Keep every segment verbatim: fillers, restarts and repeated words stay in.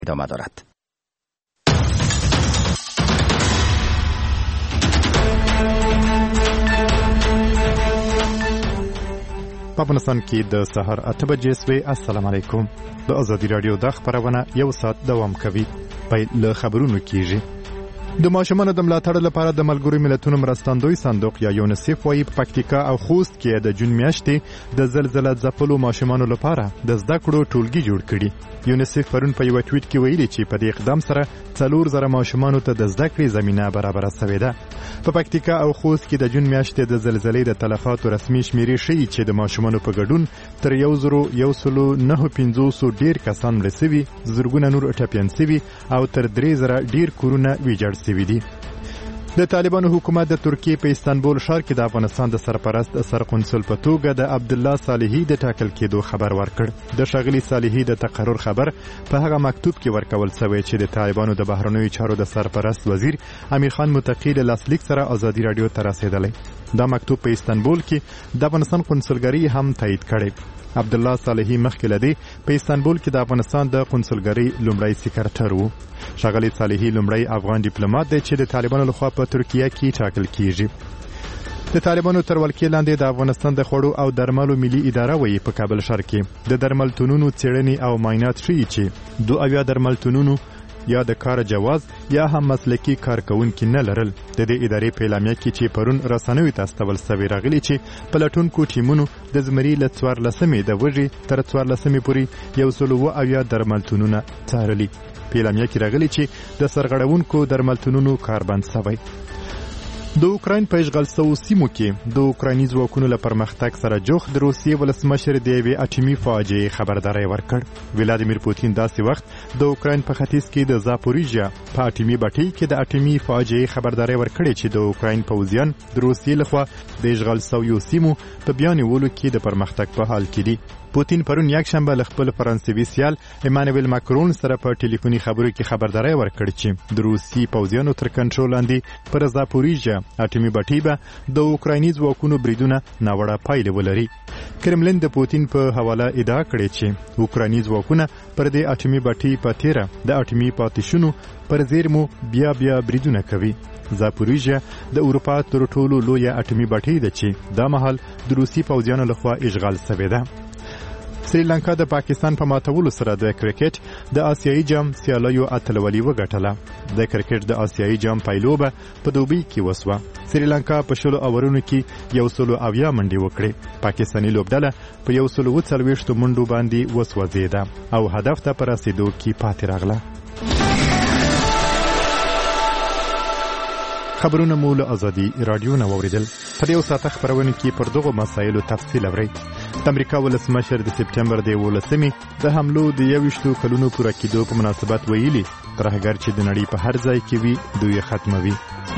ادامه دارد. په افغانستان کې د سهار اته بجې سوې. السلام علیکم. د ازادي راډیو د خبرونه یو ساعت دوام کوي. پیل له خبرونو کیږي. د ماشومانو د ملاتړ لپاره د ملګرو ملتونو مرستندوی صندوق یا یونیسف وايي په پکتیکا او خوست کې د جون میاشتې د زلزلې ځپلو ماشومانو لپاره د زده کړو ټولګي جوړ کړي. یونیسف پرون په یو ټویټ کې ویلي چې په دې اقدام سره څلور زره ماشومانو ته د زده کړې زمينه برابره شوې ده. په پکتیکا او خوست کې د جون میاشتې د زلزلې د تلفاتو رسمي شمیرې ښیي چې د ماشومانو په ګډون تر یو زرو یو سلو نهه پنځوس ډیر کسان مړه شوي، زرګونه نور ټپیان شوي او تر درې زره ډیر کورونه ویجاړ شوي دي. د طالبانو حکومت د ترکیې په استانبول ښار کې د افغانستان د سرپرست سرقنصل په توګه د عبد الله صالحي د ټاکل کېدو خبر ورکړ. د ښاغلي صالحي د تقرر خبر په هغه مکتوب کې ورکول شوی چې د طالبانو د بهرنیو چارو د سرپرست وزیر امیر خان متقی له لاسلیک سره ازادي راډیو ته رسیدلی. دا مکتوب په استانبول کې د افغانستان قنصلګرۍ هم تایید کړی. عبد الله صالحي مخکې لدی په استانبول کې د افغانستان د قنصلګرۍ لومړی سکرټر وو. ښاغلي صالحي لومړی افغان ډیپلوماټ دی چې د طالبانو لخوا په ترکیه کې ټاکل کیږي. د طالبانو تر ولکې لاندې د افغانستان د خوړو او درملو ملي اداره وایي په کابل ښار کې د درملتونونو څېړنې او معاینات ښیي چې دوه اویا درملتونونو یا د کار جواز یا هم مسلکي کارکونکي نه لرل. د دې ادارې په اعلامیه کې چې پرون رسنیو ته استول سوي راغلي چې پلټونکو ټیمونو د زمري له څوارلسمې د وژې تر څوارلسمې پورې یو سل اویا درملتونونه څارلي. په اعلامیه کې راغلي چې د سرغړونکو درملتونونو کار بند شوی. د اوکراین په اشغال شویو سیمو کې د اوکرایني ځواکونو له پرمختګ سره جوخ د روسیې ولسمشر د یوې اټومي فاجعې خبرداری ورکړ. ولادیمیر پوتین داسې وخت د اوکراین په ختیځ کې د زاپوریژیا په اټومي بټۍ کې د اټومي فاجعې خبرداری ورکړې چې د اوکراین پوځیان د روسیې لخوا د اشغال شویو سیمو په بیا نیولو کې د پرمختګ په حال کې دي. پوتین پرون یک شنبه له خپل فرانسوي سیال ایمانوئل ماکرون سره په ټلیفوني خبرو کې خبرداری ورکړ چې د روسي پوځیانو تر کنټرول لاندې پر زاپوریژیا اټومي بټۍ به د اوکرایني ځواکونو بریدونه ناوړه پایلې ولري. کرملین د پوتین په حواله ادعا کړې چې اوکرایني ځواکونه پر دې اټومي بټۍ په تیره د اټومي پاتېشونو پر زیرمو بیا بیا بریدونه کوي. زاپوریژیا د اروپا تر ټولو لویه اټومي بټۍ ده چې دا مهال د روسي پوځیانو لخوا اشغال شوې ده. سریلانکا د پاکستان په ماتولو سره د کرکټ د آسیایي جام سیالیو اتلولي وګټله. د کرکټ د آسیایي جام پایلوبه په دوبۍ کې وسوه. سریلانکا په شلو اورونو کې یو سلو اویا منډې وکړې. پاکستاني لوبډله په یو سلو اوڅلوېښتو منډو باندې وسوځېده او هدف ته په رسېدو کې پاتې راغله. خبرونه مو له ازادي راډیو نه واوریدل. په یو ساعت خبرونه کې پر دغه مسایلو تفصیل اورئ. د امریکا ولسمشر د سپټمبر د یولسمې د حملو د یویشتو کلونو پوره کېدو په مناسبت ویلي ترهګر چې د نړۍ په هر ځای کې وي دوی ختموي.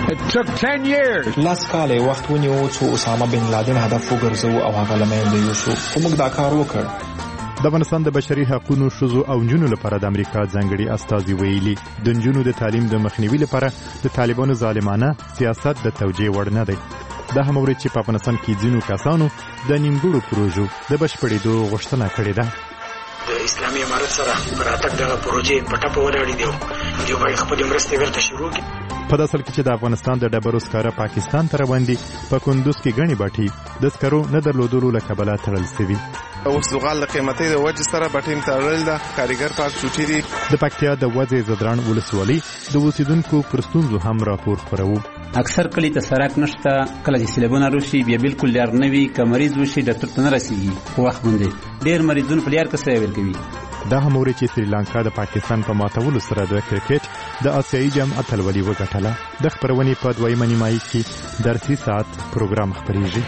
لاس کاله وخت ونیو چې اسامه بن لادن هدف وګرځو او هغه لمنځه یوسو. خو موږ دا کار وکړ. د افغانستان د بشري حقوقو شذو او نجونو لپاره د امریکا ځانګړي استازي ویلي د نجونو د تعلیم د مخنیوي لپاره د طالبانو ظالمانه سیاست د توجیه وړ نه دی. دا هم ورته چې په افغانستان کې ځینو کسانو د نیمګړو پروژو د بشپړېدو غوښتنه کړې ده. د اسلامي امارت سره پراتک دغه پروژې په ټاپه ولاړې دي. دوی باید خپل مرستې ورته شروع کړي. په داسل کې چې د افغانستان د ډبرو سکاره پاکستان ته روان دي، په کندوز کې غني باټي د سکرو نه درلودلو له کبله تړل شوي. اوس زغال د قیمتي د وجه سره بټیم تړل ده. کاریګر پاک چوټي دي. د پکتیا د وځي زدران ولسوالۍ د اوسیدونکو پرستونزو هم راپور خپرو. اکثر کلی ته سړک نشته. کله چې سیلابونه راشي بیا بالکل لار نه وي. که مریض وشي ډاکټر ته نه رسیږي په وخت باندې. ډېر مریضونه په لار کې سیویر کوي. دا هم ورته چې سریلانکا د پاکستان په ماتولو سره د کرکټ د آسیایي جام اتلولي وګټله. د خبرونې په دویمه نیمایي کې درسي ساعت پروګرام خبريږي.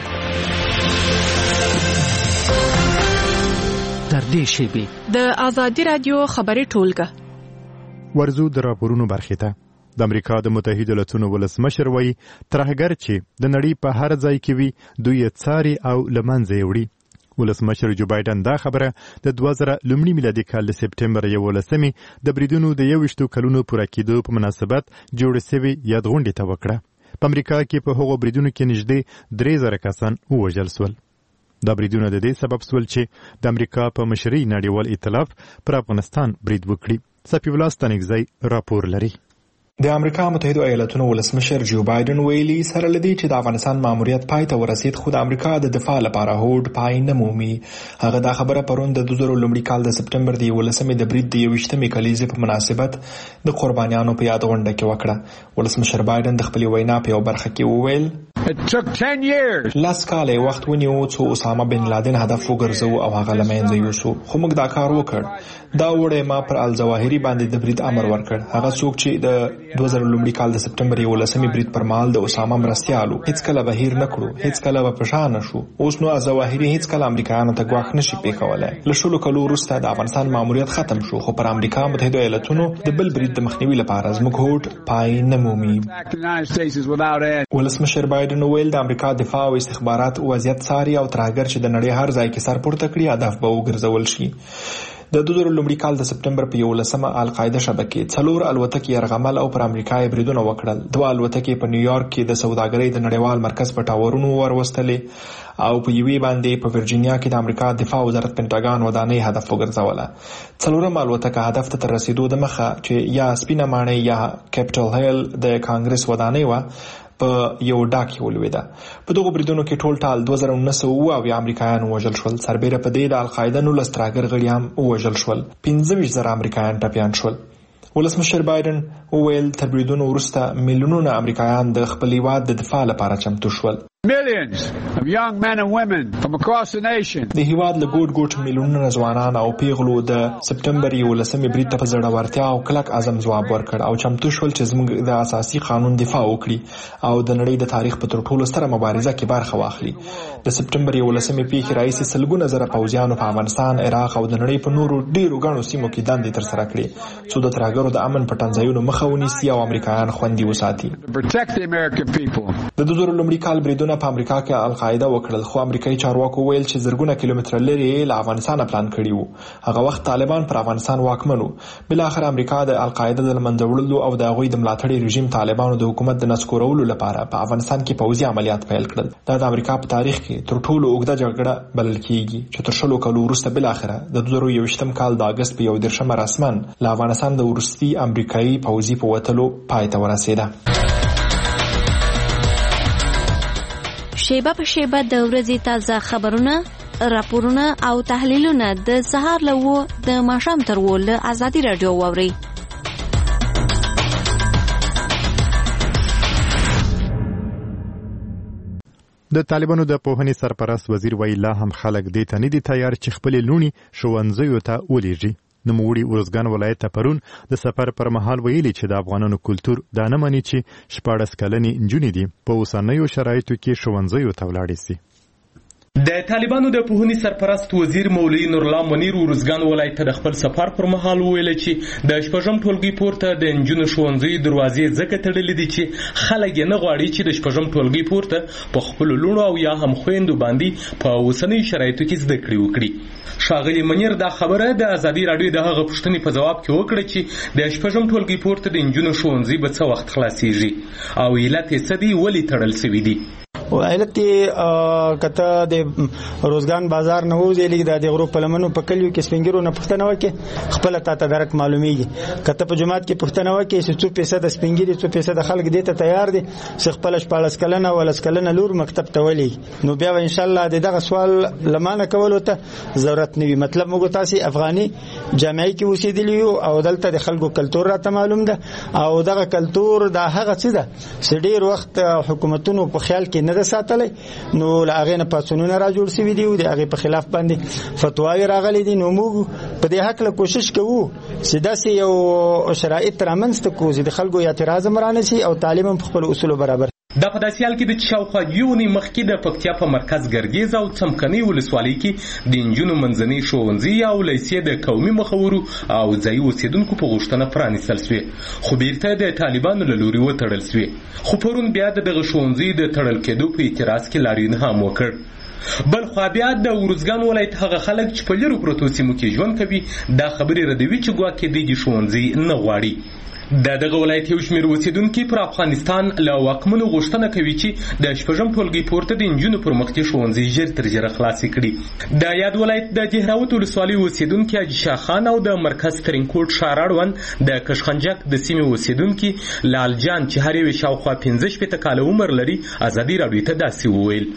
تر دې شیبې د ازادي رادیو خبري ټولګه ورزو د راپورونو برخه ته. د امریکا د متحده ایالاتونو ولسمشر وایي ترهګر چې د نړۍ په هر ځای کې وي دوی څاري او لمنځه وړي. ولسمشر جو بایدن دا خبره د دوه زره لومړي میلادي کال د سپټمبر یولسمې د بریدونو د یویشتو کلونو پوره کېدو په مناسبت جوړ شوی یادغونډې ته وکړه. په امریکا کې په هغو بریدونو کې نږدې درې زره کسان ووژل شول. دا بریدونه د دې سبب شول چې د امریکا په مشرۍ نړیوال ائتلاف پر افغانستان برید وکړي. سفیع الله ستانکزی راپور لري. د امریکا متحده ایالاتونو ولسمشر جو بایدن ویلي سره لدی چې د افغانستان ماموریت پای ته ورسید خو د امریکا د دفاع لپاره هوډ پای نه مومي. هغه دا خبره پرون د دوه زره لومړي کال د سپټمبر د یولسمې د برید د یوویشتمې کلیزې په مناسبت د قربانیانو په یاد غونډه کې وکړه. ولسمشر بایدن د خپلې وینا په یو برخه کې وویل It took ten years. لاس کاله وخت ونیو څو اسامه بن لادن هدف وګرځو او هغه لمنځه یوسو خو موږ دا کار وکړ. دا وړه ما پر الظواهری باندې د برید امر ورکړ. هغه څوک چې د دوه زره لومړي کال د سپټمبر یولسمې برید پر مهال د اسامه مرستيالو هیڅ کله بهیر نکړو، هیڅ کله به پښانه شو. اوس نو الظواهری هیڅ کله امریکایانو ته ګواښ نشي پیښولای. له شلو کلو وروسته د افغانستان ماموریت ختم شو خو پر امریکا متحده ایالاتونو د بل برید د مخنیوي لپاره زموږ هوډ پای نه مومي. ولسمشر بایدن ویل د امریکا دفاع او استخبارات وضعیت څاري او تر هغه چې د نړۍ هر ځای کې سر پورته کړي هدف به وګرځول شي. د دوه زره لومړي کال د سپټمبر په یولسمه القاعده شبکې څلور الوتکې یرغمل او پر امریکا یې بریدونه وکړل. دوه الوتکې په نیویارک کې د سوداګرۍ د نړیوال مرکز په ټاورونو وروستلې او په یوې باندې په ورجینیا کې د امریکا دفاع وزارت پینټاګان ودانۍ هدف وګرځوله. څلورم الوتکه هدف ته تر رسیدو د مخه چې یا سپینه ماڼۍ یا کیپټل هیل د کانګرس ودانۍ و په یو ډاکي ولویده. په دغه بریدونو کې ټول ټال دوه زره نهه سوه اویا امریکایان وژل شول. سربیره په دې د القاعده نولس ترهګر غړي هم وژل شول. پنځه ویشت زره امریکایان ټپیان شول. ولسمشر بایدن وویل تر بریدونو وروسته میلیونونه امریکایان د خپل هیواد د دفاع لپاره چمتو شول. Millions of young men and women from across the nation. د هیواد له ګوټ ګوټ میلیونونه ځوانان او پیغلو د سپټمبر یولسمې برید ته په زړورتیا او کلک عزم ځواب ورکړ او چمتو شول چې زموږ د اساسي قانون دفاع وکړي او د نړۍ د تاریخ په تر ټولو ستره مبارزه کې برخه واخلي. د سپټمبر یولسمې پیښې راهیسې سلګونه زره پوځیانو په افغانستان، عراق او د نړۍ په نورو ډیرو ګڼو سیمو کې دندې ترسره کړې څو د ترهګرو د امن په ټنځایونو مخه ونیسي او امریکایان خوندي وساتي. د دوه زره لومړي کال بریدونه په امریکا کې القاعده وکړل خو امریکایي چارواکو ویل چې زرګونه کیلومتره لري له افغانستان پلان کړی وو. هغه وخت طالبان پر افغانستان واکمن وو. بل اخر امریکا د القاعده د منځه وړلو او د هغوی د ملاتړي رژیم طالبانو د حکومت د نسکورولو لپاره په افغانستان کې پوځي عملیات پیل کړل. دا د امریکا په تاریخ کې تر ټولو اوږده جګړه بلل کیږي چې تر شلو کلو وروسته بل اخر د دوه زره یوویشتم کال د اگست په یو دېرشمه رسمن له افغانستان د وروستي امریکایي پوځي په وتلو پای ته ورسېده. شیبه په شیبه د ورځې تازه خبرونه، راپورونه او تحلیلونه د سهار له وو د ماښام تر وو له ازادي راډیو واورئ. د طالبانو د پوهنې سرپرست وزیر ویل لا هم خلک دې ته نه دي تیار چې خپل لونی ښوونځیو ته ولېږي. نوموړي ارزګان ولایت ته پرون د سفر پر مهال ویلي چې د افغانانو کلتور دا نه مني چې شپاړس کلنې نجونې دي په اوسنیو شرایطو کې ښوونځیو ته ولاړې سي. د طالبانو د پوهنې سرپرست وزیر مولوي نورالله منیر ورزګان ولایت ته د خپل سفر پر مهال ویل چې د شپږم ټولګي پورته د نجونو ښوونځي دروازې ځکه تړلې دي چې خلک یې نه غواړي چې د شپږم ټولګي پورته په خپلو لوڼو او یا هم خویندو باندې په اوسنیو شرایطو کې زده کړې وکړي. ښاغلي منیر دا خبره د ازادي راډیو د هغه پوښتنې په ځواب کې وکړه چې د شپږم ټولګي پورته د نجونو ښوونځي به څه وخت خلاصیږي او علت یې څه دی، ولې تړل شوي دي. علت کته د روزګان بازار نه وځي لګي د غرو په لمنو په کلیو کې سپینګرو نه پښتنه وکي خپل تا ته درک معلومیږي. کته په جماعت کې پښتنه وکي چې څو پیسې د سپینګری څو پیسې د خلک دې ته تیار دي چې خپل شپاړس کلنه ولس کلنه لور مکتب ته ولي نو بیا ان شاء الله دغه سوال لمانه کول ته ضرورت نه وي. مطلب موږ تاسو افغاني جامعي کې اوسېدلی او دلته د خلکو کلتور راته معلوم ده او دغه کلتور د هغه څه ده چې ډیر وخت حکومتونو په خیال کې نه ده ساتلی نو هغه نه پاتونونه را جوړ شوي دي او د هغه په خلاف باندې فتواوی راغلي دي. نو موږ په دې حق له کوشش کوو چې داسې یو شرایط رامنځته کړو چې د خلکو اعتراض مرانه شي او تعلیم په خپل اصولو برابر. دا په داسې حال کې د شاوخوا یونې مخکې د پکتیا په مرکز ګرګیز او څمکني ولسوالۍ کې د نجونو منځنۍ ښوونځي او لیسې د قومي مخورو او ځایي اوسېدونکو په غوښتنه پرانیستل شوې خو بیرته د طالبانو له لوري وتړل شوې. خو پرون بیا د دغه ښوونځي د تړل کېدو په اعتراض کې لاریون هم وکړ. بل خوا بیا د ورزګان ولایت هغه خلک چې په لرو پرتو سیمو کې ژوند کوي دا خبرې ردوي چې ګواکې دغه ښوونځي نه غواړي. د دغه ولایت یو شمېر اوسېدونکي پر افغانستان له واکمنو غوښتنه کوي چې د شپږم ټولګي پورته د نجونو پر مخ دې ښوونځي ژر تر ژره خلاصې کړي. د یاد ولایت د دهراوت ولسوالۍ اوسېدونکي حاجي شاه خان او د مرکز ترینکوټ ښار اړوند د کشخنجک د سیمې اوسېدونکي لال جان چې هر یو شاوخوا پنځه شپېته کاله عمر لري ازادي راډیو ته داسې وویل: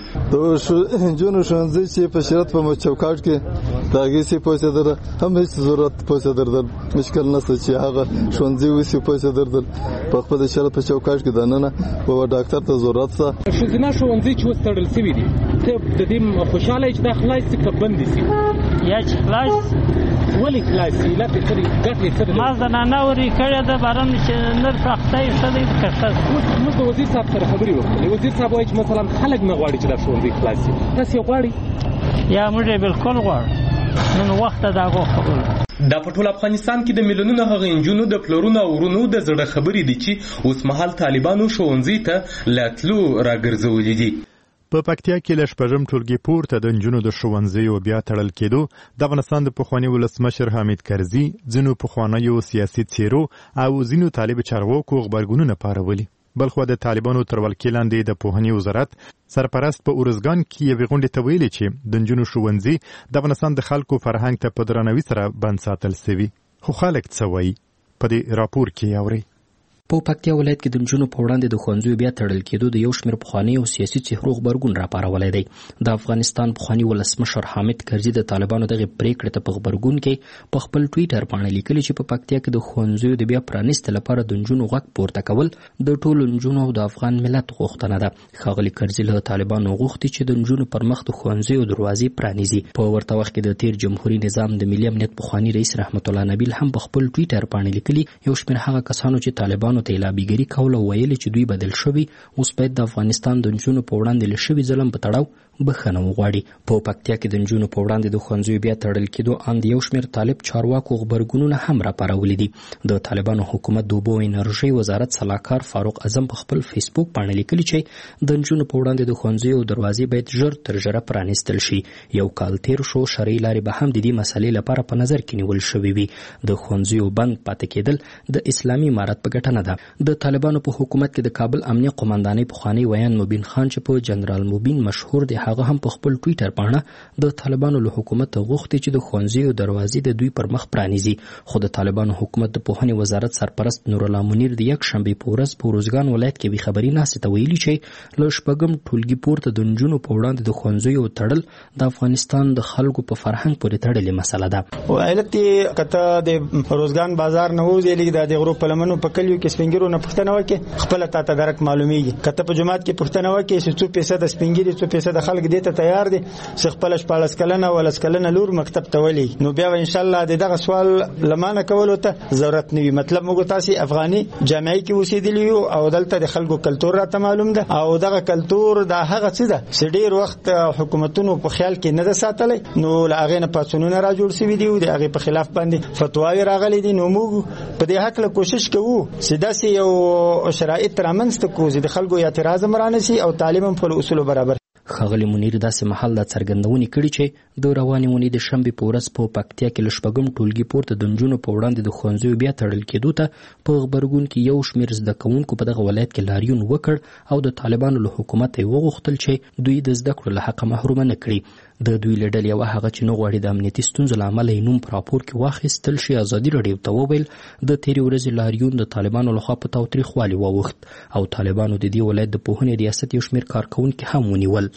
د نجونو ښوونځي چې په شرط په چوکاټ کې د هغې سي پوسېدل هم هېڅ ضرورت پوسېدل مشکل نشته چې هغه ښوونځي وسي پوسېدل په خپل شرط په چوکاټ کې دننه په ډاکټر ته ضرورت شته. ښځینه ښوونځي چې اوس تړل شوي دي ته د دې خوشحاله یې چې دا خلاص شي که بندې شي؟ یا چې خلاص ولې خلاص شي؟ لا پرې څه ګټې څه ما زنانه ورې کړې ده باران چې نر سخته یې څه دی که ښه. موږ د وزیر صاحب سره خبرې وکړلې. وزیر صاحب وایي چې مثلا خلک نه غواړي چې دا ښوونځي خلاص شي. تاسې یې غواړئ؟ یا موږ یې بالکل غواړو. نن وخت د هغو خبرو دا په ټول افغانستان کې د میلیونونو هغه نجونو د پلرونو او ورونو د زړه خبرې دي چې اوس مهال طالبانو ښوونځي ته له تلو راګرځولي دي. په پکتیا کې له شپږم ټولګي پورته د نجونو د ښوونځیو بیا تړل کېدو د افغانستان د پخواني ولسمشر حامد کرزي ځینو پخوانیو سیاسي څیرو او ځینو طالب چارواکو غبرګونونه پارولي. بلخو د طالبانو تر ولکې لاندې د پوهنې وزارت سرپرست په اورزګان کې یوې غونډې ته ویلي چې د نجونو ښوونځي د افغانستان د خلکو فرهنګ ته په درناوي سره بند ساتل سوي. خو خلک څه وایي په دې راپور کې اورئ. په پکتیا ولایت کې د نجونو په وړاندې د ښوونځیو بیا تړل کېدو د یو شمېر پخواني او سیاسي څهرو غبرګون راپارولی دی. د افغانستان پخواني ولسمشر حامد کرزي د طالبانو دغې پرېکړې ته په غبرګون کې په خپل ټویټر باندې لیکلي چې په پکتیا کې د ښوونځیو د بیا پرانیستې لپاره د نجونو غږ پورته کول د ټولو نجونو او د افغان ملت غوښتنه ده. ښاغلي کرزي له طالبانو غوښتي چې د نجونو پر مخ د ښوونځیو دروازې پرانیزي. په ورته وخت کې د تیر جمهوري نظام د ملي امنیت پخواني رئیس رحمت الله نبیل هم په خپل ټویټر باندې لیکلي یو شمېر هغه کسانو چې طالبانو ته لابیګري کوله ویلي چې دوی بدل شوي اوس باید د افغانستان د نجونو په وړاندې له شوي ظلم په تړاو بخښنه وغواړي. په پکتیا کې د نجونو په وړاندې د ښوونځیو بیا تړل کېدو اند یو شمېر طالب چارواکو غبرګونونه هم راپارولي دي. د طالبانو حکومت د اوبو او انرژۍ وزارت سلاکار فاروق اعظم په خپل فیسبوک باندې لیکلي چې د نجونو په وړاندې د ښوونځیو دروازې باید ژر تر ژره پرانیستل شي. یو کال تیر شو شرعي لارې به هم د دې مسلې لپاره په نظر کې نیول شوې وي. د ښوونځیو بند پاتې کېدل د اسلامي امارت په ګټه نه ده. د طالبانو په حکومت کې د کابل امنیه قومندانۍ پخوانی ویان مبین خان چې په جنرال مبین مشهور دی هغه هم په خپل ټویټر باندې د طالبانو له حکومت غوښتي چې د ښوونځیو دروازې د دوی پر مخ پرانیزي. خو د طالبانو حکومت د پوهنې وزارت سرپرست نور الله منیر د یک شنبې په ورځ په ورزګان ولایت کې خبري ناستې ته ویلي چې له شپږم ټولګي پورته د نجونو په وړاندې د ښوونځیو تړل د افغانستان د خلکو په فرهنګ پورې تړلې مسله ده. علت کته د روزګان بازار نه وځي د غرو په لمنو په کلیو کې سپینګرو نه پښتنه وکي خپل تا ته درک معلومیږي. کته په جماعت کې پښتنه وکي چې څو پیسې د سپینګری څو پیسې د خلک دې ته تیار دي چې خپل شپاړس کلنه ولس کلنه لور مکتب ته ولي نو بیا ان شاء الله دغه سوال لمانه کولو ته ضرورت نه وي. مطلب موږ تاسو افغاني جامعي کې اوسېدلی یو او دلته د خلکو کلچر راته معلوم ده او دغه کلچر د هغه څه ده چې ډیر وخت حکومتونو په خیال کې نه ده ساتلی نو لاغې نه پاتونونه را جوړ شوي دي او د هغه په خلاف باندې فتواوی راغلي دي. نو موږ په دې حق له کوشش کوو چې داسې یو شرایط رامنځته کړو چې د خلکو اعتراض مرانه شي او تعلیم په اصولو برابر. ښاغلي منیر داسې مهال دا څرګندونې کړي چې د روانې اونۍ د شنبې په ورځ په پکتیا کې له شپږم ټولګي پورته د نجونو په وړاندې د ښوونځیو بیا تړل کېدو ته په غبرګون کې یو شمېر زده کوونکو په دغه ولایت کې لاریون وکړ او د طالبانو له حکومته یې وغوښتل چې دوی د زده کړو له حقه محرومه نه کړي. د دوی له ډلې یوه هغه چې نه غواړي د امنیتي ستونزو له امله یې نوم په راپور کې واخیستل شي ازادي راډیو ته وویل د تېرې ورځې لاریون د طالبانو لخوا په تاوتریخوالي واوښت او طالبانو د دې ولایت د پوهنې ریاست یو شمېر کارکوونکي هم ونیول.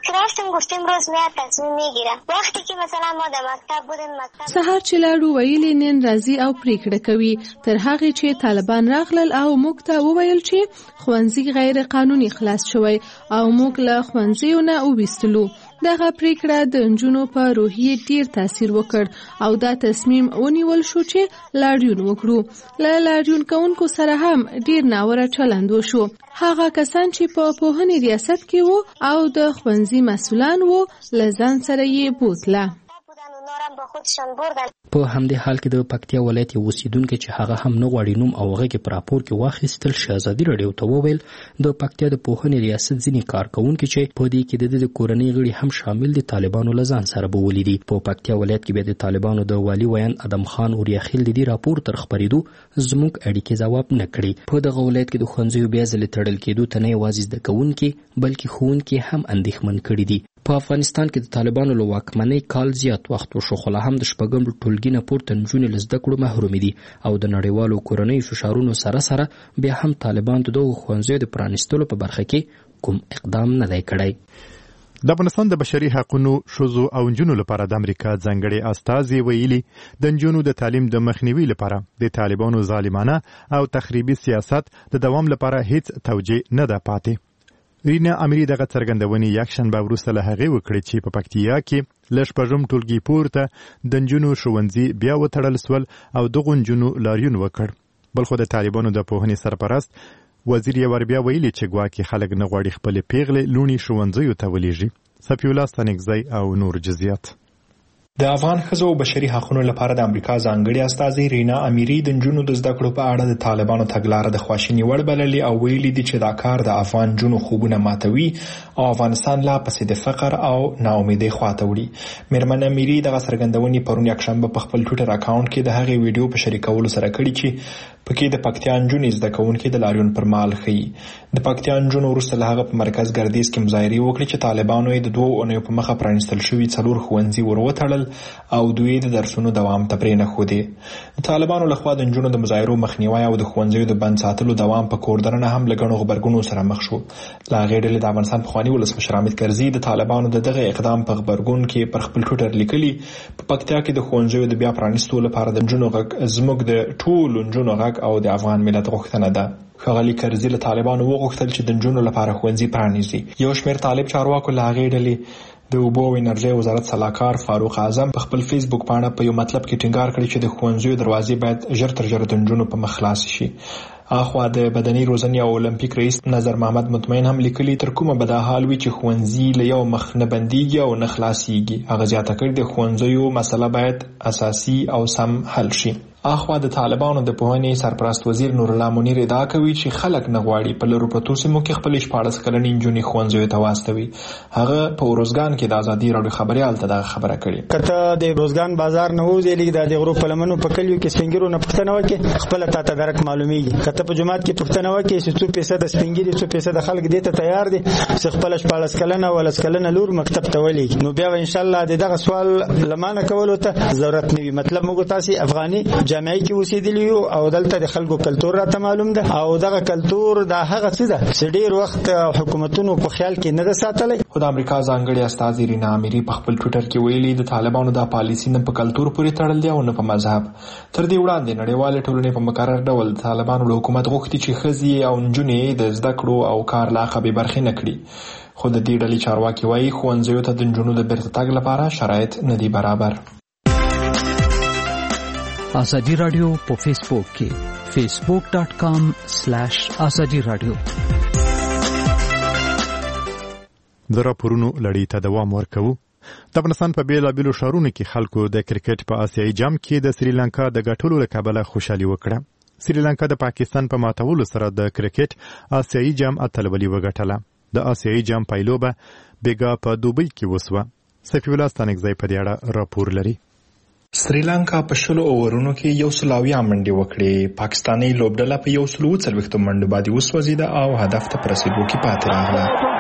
سهار چې لاړو ویلې نن راځي او پریکړه کوي تر هغه چې طالبان راغلل او موږ ته وویل چې ښوونځي غیر قانوني خلاص شوی او موږ له ښوونځیو نه وویستلو. دغه پریکړه د نجونو په روحیې ډیر تاثیر وکړ او دا تصمیم ونیول شو چې لاریون وکړو. له لاریون کوونکو سره هم ډیر ناوړه چلند وشو. هغه کسان چې په پوهنې ریاست کې وو او د ښوونځي مسؤلان وو له ځان سره یې بوتله. په همدې حال کې د پکتیا ولایت یو اوسیدونکي چې هغه هم نه غواړي نوم او هغه کې په راپور کې واخیستل شي ازادي راډیو ته وویل د پکتیا د پوهنې ریاست ځینې کارکوونکي چې په دې کې د د کورنۍ غړي هم شامل دي طالبانو له ځان سره بولي دي. په پکتیا ولایت کې بیا د طالبانو د والي ویان ادم خان اوریاخیل د دې راپور تر خپرېدو زموږ اړیکې ځواب نه کړي. په دغه ولایت کې د ښوونځیو بیا ځلې تړل کېدو ته نه یوازې زده کوونکي بلکې ښوونکي هم اندېښمن کړي دي. په افغانستان کې د طالبانو له واکمنۍ کال زیات وخت وشو خو لا هم د شپږم ټولګي نه پورته نجونې له زده کړو محرومې دي او د نړیوالو کورنیو فشارونو سره سره بیا هم طالبان د دغو ښوونځیو د پرانیستلو په برخه کې کوم اقدام نه دی کړی. د افغانستان د بشري حقوقو ښځو او نجونو لپاره د امریکا ځانګړي استازي ویلي د نجونو د تعلیم د مخنیوي لپاره د طالبانو ظالمانه او تخریبي سیاست د دوام لپاره هیڅ توجیه نه ده پاتې. رینا امری دغه څرګندونې یکشنبه وروسته له هغې وکړې چې په پکتیا کې له شپږم ټولګي پورته د نجونو ښوونځي بیا وتړل سول او دغو نجونو لاریون وکړ. بلخو د طالبانو د پوهنې سرپرست وزیر یې ور بیا ویلي چې ګواکې خلک نه غواړي خپلې پیغلې لوڼې ښوونځیو ته ولېږي. صفي الله ستانکزی او نور جزیات. د افغان ښځو او بشري حقوقو لپاره د امریکا ځانګړي استازي رینا امیری د نجونو د زده کړو په اړه د طالبانو تګلاره د خواشینۍ وړ بللې او ویلي دي چې دا کار د افغان نجونو خوبونه ماتوي او افغانستان لا پسې د فقر او ناامیدۍ خواته وړي. میرمن امیری دغه څرګندونې پرون یکشنبه په خپل ټویټر اکاونټ کې د هغې ویډیو په شریکولو سره کړې چې پکې د پکتیا نجونې زده کوونکي د لاریون پر مهال ښیي. د پکتیا نجونو وروسته له هغه په مرکز ګردیز کې مظاهرې وکړې چې طالبانو یې د دوو اونیو په مخه پرانیستل شوي څلور ښوونځي ور وتړل او دوی د درسونو دوام ته پرې نه ښودې. د طالبانو لخوا د نجونو د مظاهرو مخنیوی او د ښوونځیو د بند ساتلو دوام په کوردرنه هم له ګڼو غبرګونونو سره مخ شو. له هغې ډلې د افغانستان پخواني ولسمشر حامد کرزي د طالبانو د دغه اقدام په غبرګون کې پر خپل ټویټر لیکلي په پکتیا کې د ښوونځیو د بیا پرانیستو لپاره د نجونو غږ زموږ د ټولو نجونو غږ او د افغان ملت غوښتنه ده. ښاغلي کرزي له طالبانو وغوښتل چې د نجونو لپاره ښوونځي پرانیزي. یو شمېر طالب چارواکو له هغې ډلې د اوبو او انرژۍ وزارت سلاکار فاروق اعظم په خپل فیسبوک پاڼه په یو مطلب کې ټینګار کړی چې د ښوونځیو دروازې باید ژر تر ژره د نجونو په مخ خلاصې شي. اخوا د بدني روزنې او المپیک رئیس نظر محمد مطمئن هم لیکلي تر کومه به دا حال وي چې ښوونځي له یو مخ نه بندیږي او نه خلاصیږي. هغه زیاته کړې د ښوونځیو مسله باید اساسي او سم حل شي. اخوا د طالبانو د پوهنې سرپرست وزیر نور الله منیر ادعا کوي چې خلک نه غواړي په لرو پرتو سیمو کې خپل شپاړس کلنې نجونې ښوونځیو ته واستوي. هغه په روزګان کې د ازادي راډیو خبريال ته دا خبره کړې. کته د روزګان بازار نه وځي لګ د غرو په لمنو په کلیو کې سپینګرو نه پښتنه وکي خپل تا ته درک معلومیږي. کته په جماعت کې پښتنه وکي چې څو پیسې د سپینګری څو پیسې د خلک دې ته تیار دي چې خپل شپاړس کلنه ولس کلنه لور مکتب ته ولي. نو بیا ان شاء الله دغه سوال لمانه کولو ته ضرورت نه وي. مطلب موږ تاسو افغاني جامعي کې اوسېدل او دلته د خلکو کلچر راته معلوم ده او دغه کلچر د هغه څه ده چې ډیر وخت حکومتونو په خیال کې نه ده ساتلی. خو د امریکا ځانګړي استازي رینا امیری په خپل ټویټر کې ویلي د طالبانو د پالیسي نه په کلچر پورې تړل دی او نه په مذهب. تر دې وړاندې نړیوال ټولنې په مقرر ډول د طالبانو حکومت غوښتي چې ښځې او نجونې د زده کړو او کار لا ښه بې برخې نه کړي. خو د دې ډلې چارواکي وایي ښوونځیو ته د نجونو د بیرته تګ لپاره شرایط نه دي برابر. ازادي رادیو په فیسبوک کې فیسبوک ډاٹ کام سلیش ازادي رادیو. د راپورونو لړۍ ته دوام ورکوو. د افغانستان په بیلابیلو ښارونو کې خلکو د کرکټ په آسیایي جام کې د سریلانکا د ګټلو له کبله خوشحالي وکړه. سریلانکا د پاکستان په ماتولو سره د کرکټ آسیایي جام اتلولي وګټله. د آسیایي جام پایلوبه بیګا په دوبۍ کې وسوه. صفي الله ستانکزی په دې اړه راپور لري. سریلانکا په شلو اوورونو کې یو سل اویا منډې وکړې. پاکستاني لوبډله په یو سل اووه څلوېښتو منډو باندې وسوځېده او هدف ته په رسېدو کې پاتې راغله.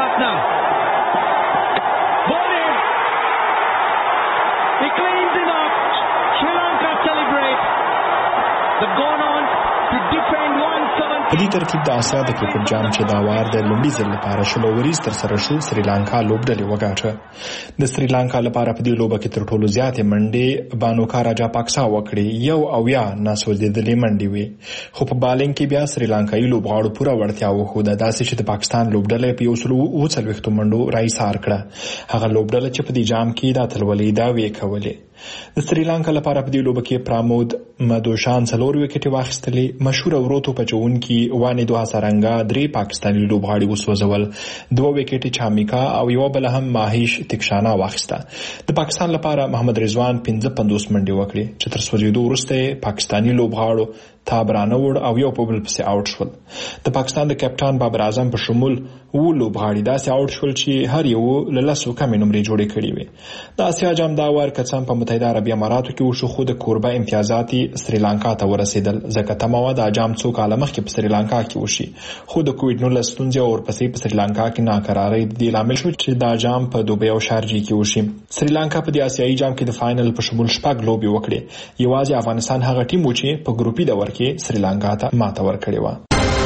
په دې ترتیب د اسیا د کرکټ جام چې دا وار د لومړي ځل لپاره شل اووریز ترسره شو سریلانکا لوبډلې وګاټه. د سریلانکا لپاره په دې لوبه کې تر ټولو زیاتې منډې بانوکا راجا پاکسا وکړې. یو اویا ناسوځېدلې منډې وې. خو په بالینګ کې بیا سریلانکایي لوبغاړو پوره وړتیا وښوده داسې چې د پاکستان لوبډلې په یو سل اووه څلوېښتو منډو راایسار کړه. هغه لوبډله چې په دې جام کې د اتلولۍ دعوې کولې. د سریلانکا لپاره په دې لوبه کې پرامود مدوشان څلور وکټې واخیستلې. مشهور وروتو پچونکي وانی دوه سرنګا درې پاکستاني لوبغاړي وسوځول، دوه وکټې چامیکا او یو بل هم ماهیش تکشانا واخیسته. د پاکستان لپاره محمد رضوان پنځه پنځوس منډې وکړې چې تر سوځېدو وروسته پاکستاني لوبغاړو تابرانه وړ او یو په بل پسې آوټ شول. د پاکستان د کپټان بابر اعظم په شمول اووه لوبغاړي داسې آوټ شول چې هر یو له لسو کمې نمرې جوړې کړې وې. د اسیا جام دا وار که څه هم په متحده عربي اماراتو کې وشو، خو د کوربه امتیازات یې سریلانکا ته ورسېدل، ځکه تمه وه د جام څو کاله مخکې په سریلانکا کې وشي، خو د کووډ نولس ستونزې او ورپسې په سریلانکا کې ناکرارۍ د دې لامل شو چې دا جام په دوبۍ او شارجې کې وشي. سریلانکا په دې آسیایي جام کې د فاینل په شمول شپږ لوبې وکړې. یوازې افغانستان هغه ټیم و چې په ګروپي دور کې سریلانکا ته ماته ورکړې وه.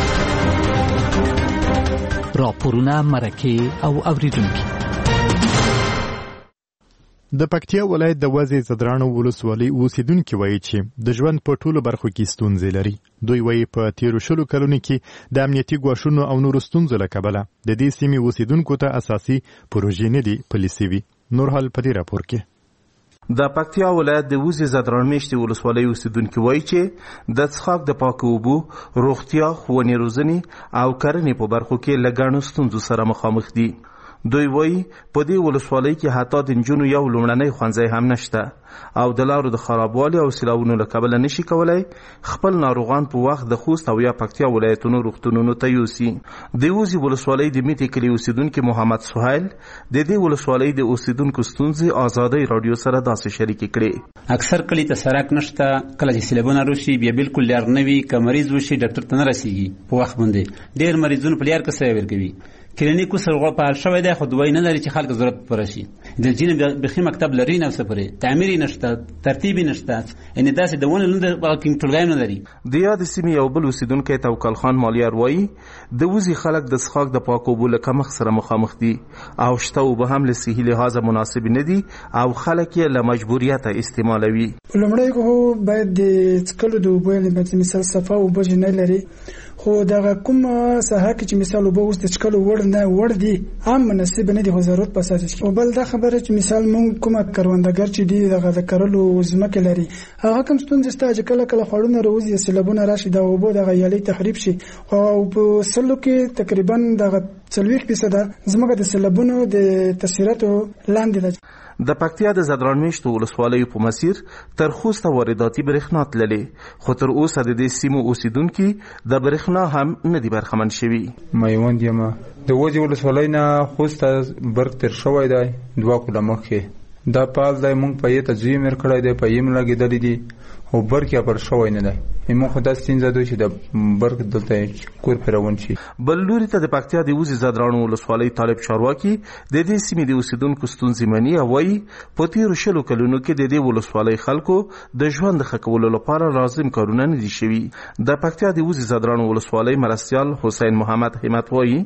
راپورونه، مرکې او اوریدونکي. د پکتیا ولایت د وزې زدرانو ولسوالۍ اوسیدونکي وایي چې د ژوند په ټولو برخو کې ستونزې لري. دوی وایي په تیرو شلو کلونو کې د امنیتي ګواښونو او نورو ستونزو له کبله د دې سیمې اوسیدونکو ته اساسي پروژې نه دي پلي سوي. نور حال په دې راپور کې. د پکتیا ولایت د وزې زدران میشتې ولسوالۍ اوسیدونکي وایي چې د څښاک د پاکو اوبو، روغتیا، ښوونې روزنې او کرنې په برخو کې له ګڼو ستونزو سره مخامخ دي. دوی وایي په دې ولسوالۍ کې حتی د نجونو یو لومړنی ښوونځی هم نشته او د لارو د خرابوالي او سیلاوونو له کبله نشي کولای خپل ناروغان په وخت د خوست او یا پکتیا ولایتونو روغتونونو ته یوسي. د وزې ولسوالۍ د میتې کلي اوسیدونکي محمد سهیل د دې ولسوالۍ د اوسیدونکو ستونزې آزادۍ راډیو سره داسې شریکې کړې. اکثر کلی ته سړک نشته، کله چې سیلابونه راشي بیا بالکل لار نه وي، که مریض وشي ډاکټر ته نه رسیږي په وخت باندې. ډېر مریضونه په لار کې ورکوي. کلینیک سره په حال شوی دی خو دوی نه لري چې خلک ضرورت پر شي. د جین بخي مکتب لري نه سفرې تعمیر نشته، ترتیب نشته، ان داسې د ونه لند واکینګ ټولګای نه لري. د یاد سیمې یو بل اوسیدونکی توکل خان مالیار وایي د وزې خلک د څښاک د پاکو اوبو له کمښت سره مخامخ دي او شته اوبه هم له صحي لحاظه مناسب نه دي او خلک یې له مجبوریته استعمالوي. لومړی خو باید د څښلو د اوبو لپاره مثال صفا اوبه نه لري، خو دغه کوم ساحه کې چې مثال اوبه اوس د څښلو وړ نه وړ دي هم مناسب نه دي، خو ضرورت په اساس کې. او بل دا خبره چې مثال مونږ کومه کروندګر چې دی دغه د کرلو ځمکه لري هغه کوم ستونزې شته چې کله کله خړونه روزي سیلابونه راشي د اوبو دغه یالي تخریب شي، او په سلو کې تقریبا دغه څلوېښت فیصده ځمکه د سیلابونو د تاثیراتو لاندې ده. د پکتیا د زدران میشتو ولسوالیو په مسیر تر خوسته وارداتي برېښنا تللې، خو تر اوسه د دې سیمو اوسیدونکي د برېښنا هم نه دي برخمن شوي. میوند یم د وزې ولسوالۍ نه خوسته برق تر شوی دی دوه کاله مخکې. دا پال دی مونږ په یې تجویه میر کړی دی، په یې لګېدلی دي خو برق یې پر شوی نه دی. مونږ خو دا ستونزه ده چې د برق دلته کور پرې روان شي. بل لوري ته د پکتیا د وزې زدرانو ولسوالۍ طالب چارواکي د دې سیمې د اوسیدونکو ستونزې مني او وایي په تېرو شلو کلونو کې د دې ولسوالۍ خلکو د ژوند د ښه کولو لپاره لازم کارونه نه دي شوي. د پکتیا د وزې زدرانو ولسوالۍ مرستیال حسین محمد همت وایي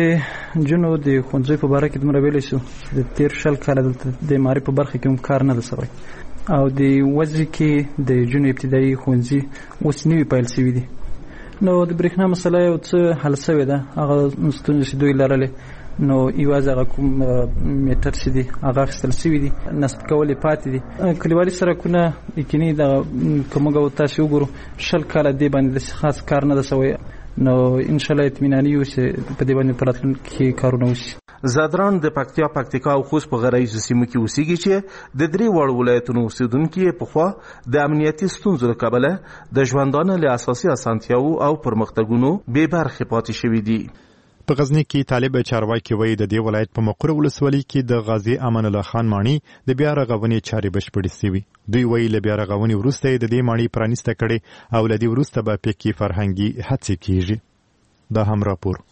د جنو د ښوونځي په باره کې دومره ویلی شو د تېر شل کاله دلته د معارف په برخه کې هم کار نه ده سوی، او د وزې کې د جنو ابتدایي ښوونځي اوس نوي پیل شوي دي. نو د برېښنا مسله یو څه حل شوې ده، هغه ستونزې چې دوی لرلې نو یوازې هغه کوم میټر چې دي هغه اخیستل شوي دي، نصب کول یې پاتې دي. کلیوالي سړکونه یقیني دغه که موږ تاسې وګورو شل کاله دې باندې داسې خاص کار نه ده شوی، نو انشاءالله اطمیناني یو چې په دې باندې په راتلونکي کې کارونه وشي. زدران د پکتیا، پکتیکا او خوست په غرایزو سیمو کې اوسېږي چې د درې واړو ولایتونو اوسېدونکي یې پخوا د امنیتي ستونزو له کبله د ژوندانه له اساسي اسانتیاوو او پرمختګونو بې برخې پاتې شوي دي. په غزني کې طالب چارواکي وایي د دې ولایت په مقر ولسوالۍ کې د غازي امان الله خان ماڼۍ د بیا رغونې چارې بشپړې سوي. دوی وایي له بیا رغونې وروسته یې د دې ماڼۍ پرانیسته کړې او له دې وروسته به پکې فرهنګي هڅې کیږي. دا هم راپور.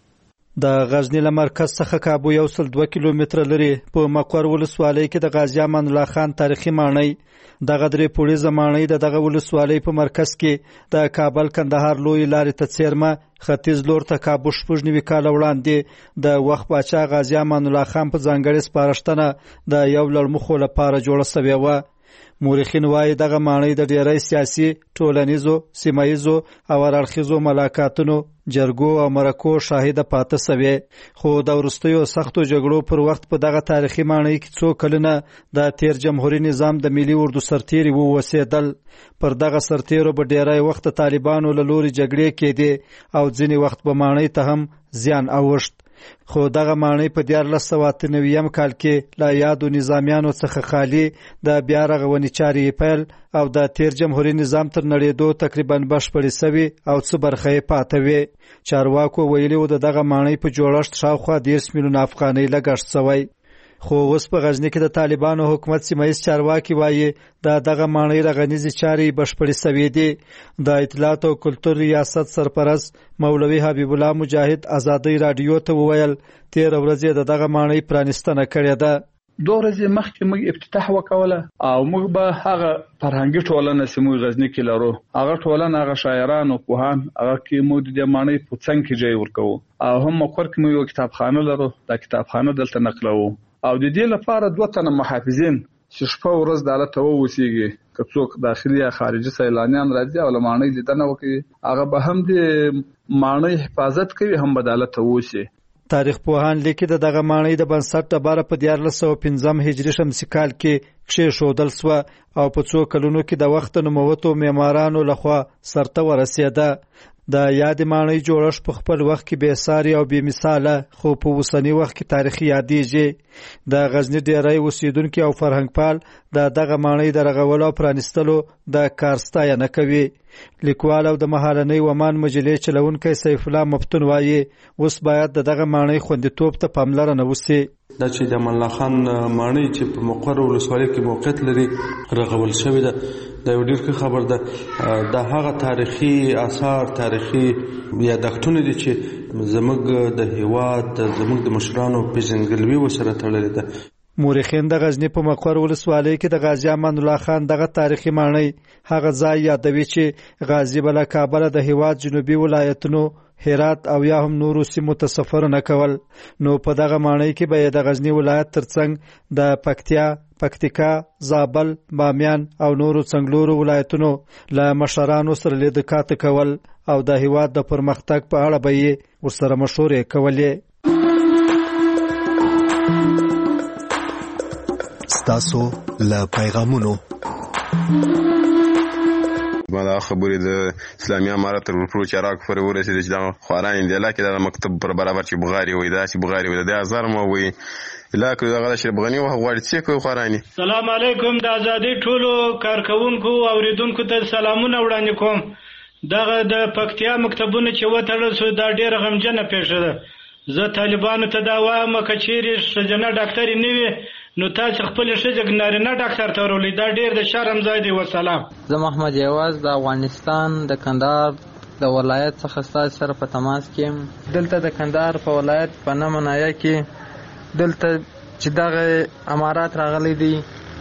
د غزنی له مرکز څخه کابو یو سل دوه کیلومتره لري په مقر ولسوالۍ کې د غازي امان الله خان تاریخي ماڼۍ دغه درې پوړیزه ماڼۍ د دغه ولسوالۍ په مرکز کې د کابل کندهار لوی لارې ته څیرمه ختیځ لور ته کابو شپږ نوي کاله وړاندې د وخت پاچا غازي امان الله خان په ځانګړې سپارښتنه د یو لړ موخو لپاره جوړه سوې وه. مورخین وایي دغه ماڼۍ د ډیری سیاسي، ټولنیزو، سیمایزو او هراړخیزو ملاقاتونو، جرګو او مرکو شاهده پاته سوې، خو د وروستیو سختو جګړو پر وخت په دغه تاریخي ماڼۍ کې څو کلونه د تیر جمهوریت نظام د ملي اردو سرتیري واوسېدل. پر دغه سرتیرو به ډیری وخت طالبانو له لوري جګړې کېدې او ځینې وخت به ماڼۍ ته هم زیان اوښت. خو دغه ماڼۍ په دیارلس سوه اته نوي کال کې له یادو نظامیانو څخه خالي د بیا رغونې چارې پیل او د تیر جمهوریت نظام تر نړېدو تقریبا بشپړې سوي او څه برخه یې پاته وې. چارواکو ویلي و د دغه ماڼۍ په جوړښت شاوخوا دېرش میلیونه افغانۍ لګښت سوی. خو اوس په غزني کې د طالبانو حکومت سیمایي چارواکي وایي دا دغه ماڼۍ رغنیزې چارې بشپړې سوې دي. د اطلاعات او کلتور ریاست سرپرست مولوي حبیب الله مجاهد ازادۍ راډیو ته وویل تېره ورځ یې د دغه ماڼۍ پرانیستنه کړې ده. دوه ورځې مخکې موږ افتتاح وکوله او موږ به هغه فرهنګي ټولنه چې موږ غزني کې لرو هغه ټولنه، هغه شاعران او پوهان، هغه کې موږ د ماڼۍ په څنګ کې ځای ورکوو او هم مقر کې موږ یو کتابخانه لرو. دا کتابخانه دلته نقلوو او د دې لپاره دوه تنه محافظین چې شپه ورځ د حالت ووسیږي که څوک داخلي یا خارجي سیلانیان راځي او له ماڼۍ لیدنه وکړي هغه به هم د ماڼۍ حفاظت کوي هم به د حالت ووسي. تاریخ پوهان لیکي د دغه ماڼۍ د بنسټ ډبره په دیارلس سوه پنځم هجري شمسي کال کې کښېښودل سوه او په څو کلونو کې د وخت نوموتو معمارانو لخوا سرته ورسېده. د یاد ماڼۍ جوړښت په خپل وخت کې بې ساري او بې مثاله خو په اوسني وخت کې تاریخي یادېږي. د غزني ډیری اوسیدونکي او فرهنګپال د دغه ماڼۍ د رغولو او پرانیستلو د کار ستاینه کوي. لیکوال او د مهالنۍ ومان مجلې چلونکی سیف الله مفتون وایي اوس باید د دغه ماڼۍ خوندیتوب ته پاملرنه وشي. دا چې د امان الله خان ماڼۍ چې په مقر ولسوالۍ کې موقعیت لري رغول شوې ده، دا یو ډېر ښه خبر ده. دا هغه تاریخي آثار، تاریخي یادښتونه دي چې زموږ د هېواد زموږ د مشرانو پېژندګلوي ورسره تړلې ده. مورخین د غزني په مقر ولسوالۍ کې د غازي امان الله خان دغه تاریخي ماڼۍ هغه ځای یادوي چې غازي به له کابله د هېواد جنوبي ولایتونو هرات او یا هم نورو سیمو ته سفر نه کول. نو په دغه ماڼۍ کې به د غزني ولایت ترڅنګ د پکتیا، پکتیکا، زابل، بامیان او نورو څنګلورو ولایتونو له مشرانو سره لیدکات کول او د هېواد د پرمختګ په اړه به یې ورسره مشورې کولې. ستاسو له پیغامونو ما دا خبرې د اسلامي امارت تر ورپرو چراغ پورې ورسېدې چې دا خواران اندیلا کې دا مکتب پر برابر چې بغاري وي دا چې بغاري وي دا هزار ما وي لا که دغه شرب غنی وه غواړي څه کوي خواراني. سلام علیکم د ازادي ټولو کارکونکو او اوریدونکو ته سلامونه وړاندې کوم. دغه د پکتیا مکتبونه چې وتړل شو دا ډېره غمجنه پیښه ده. زه طالبانو ته دا وایم که چیرې ښځینه ډاکټرې نه وي نو تاسو خپل ښځه نارینه ډاکټر ته ورولئ، دا ډېر د شرم ځای دی. وسلام. زه محمد یواز د افغانستان د کندهار د ولایت څخه ستاسو سره په تماس کې یم. دلته د کندهار په ولایت په نمه نایه کې دلته چې دغه امارات راغلی دی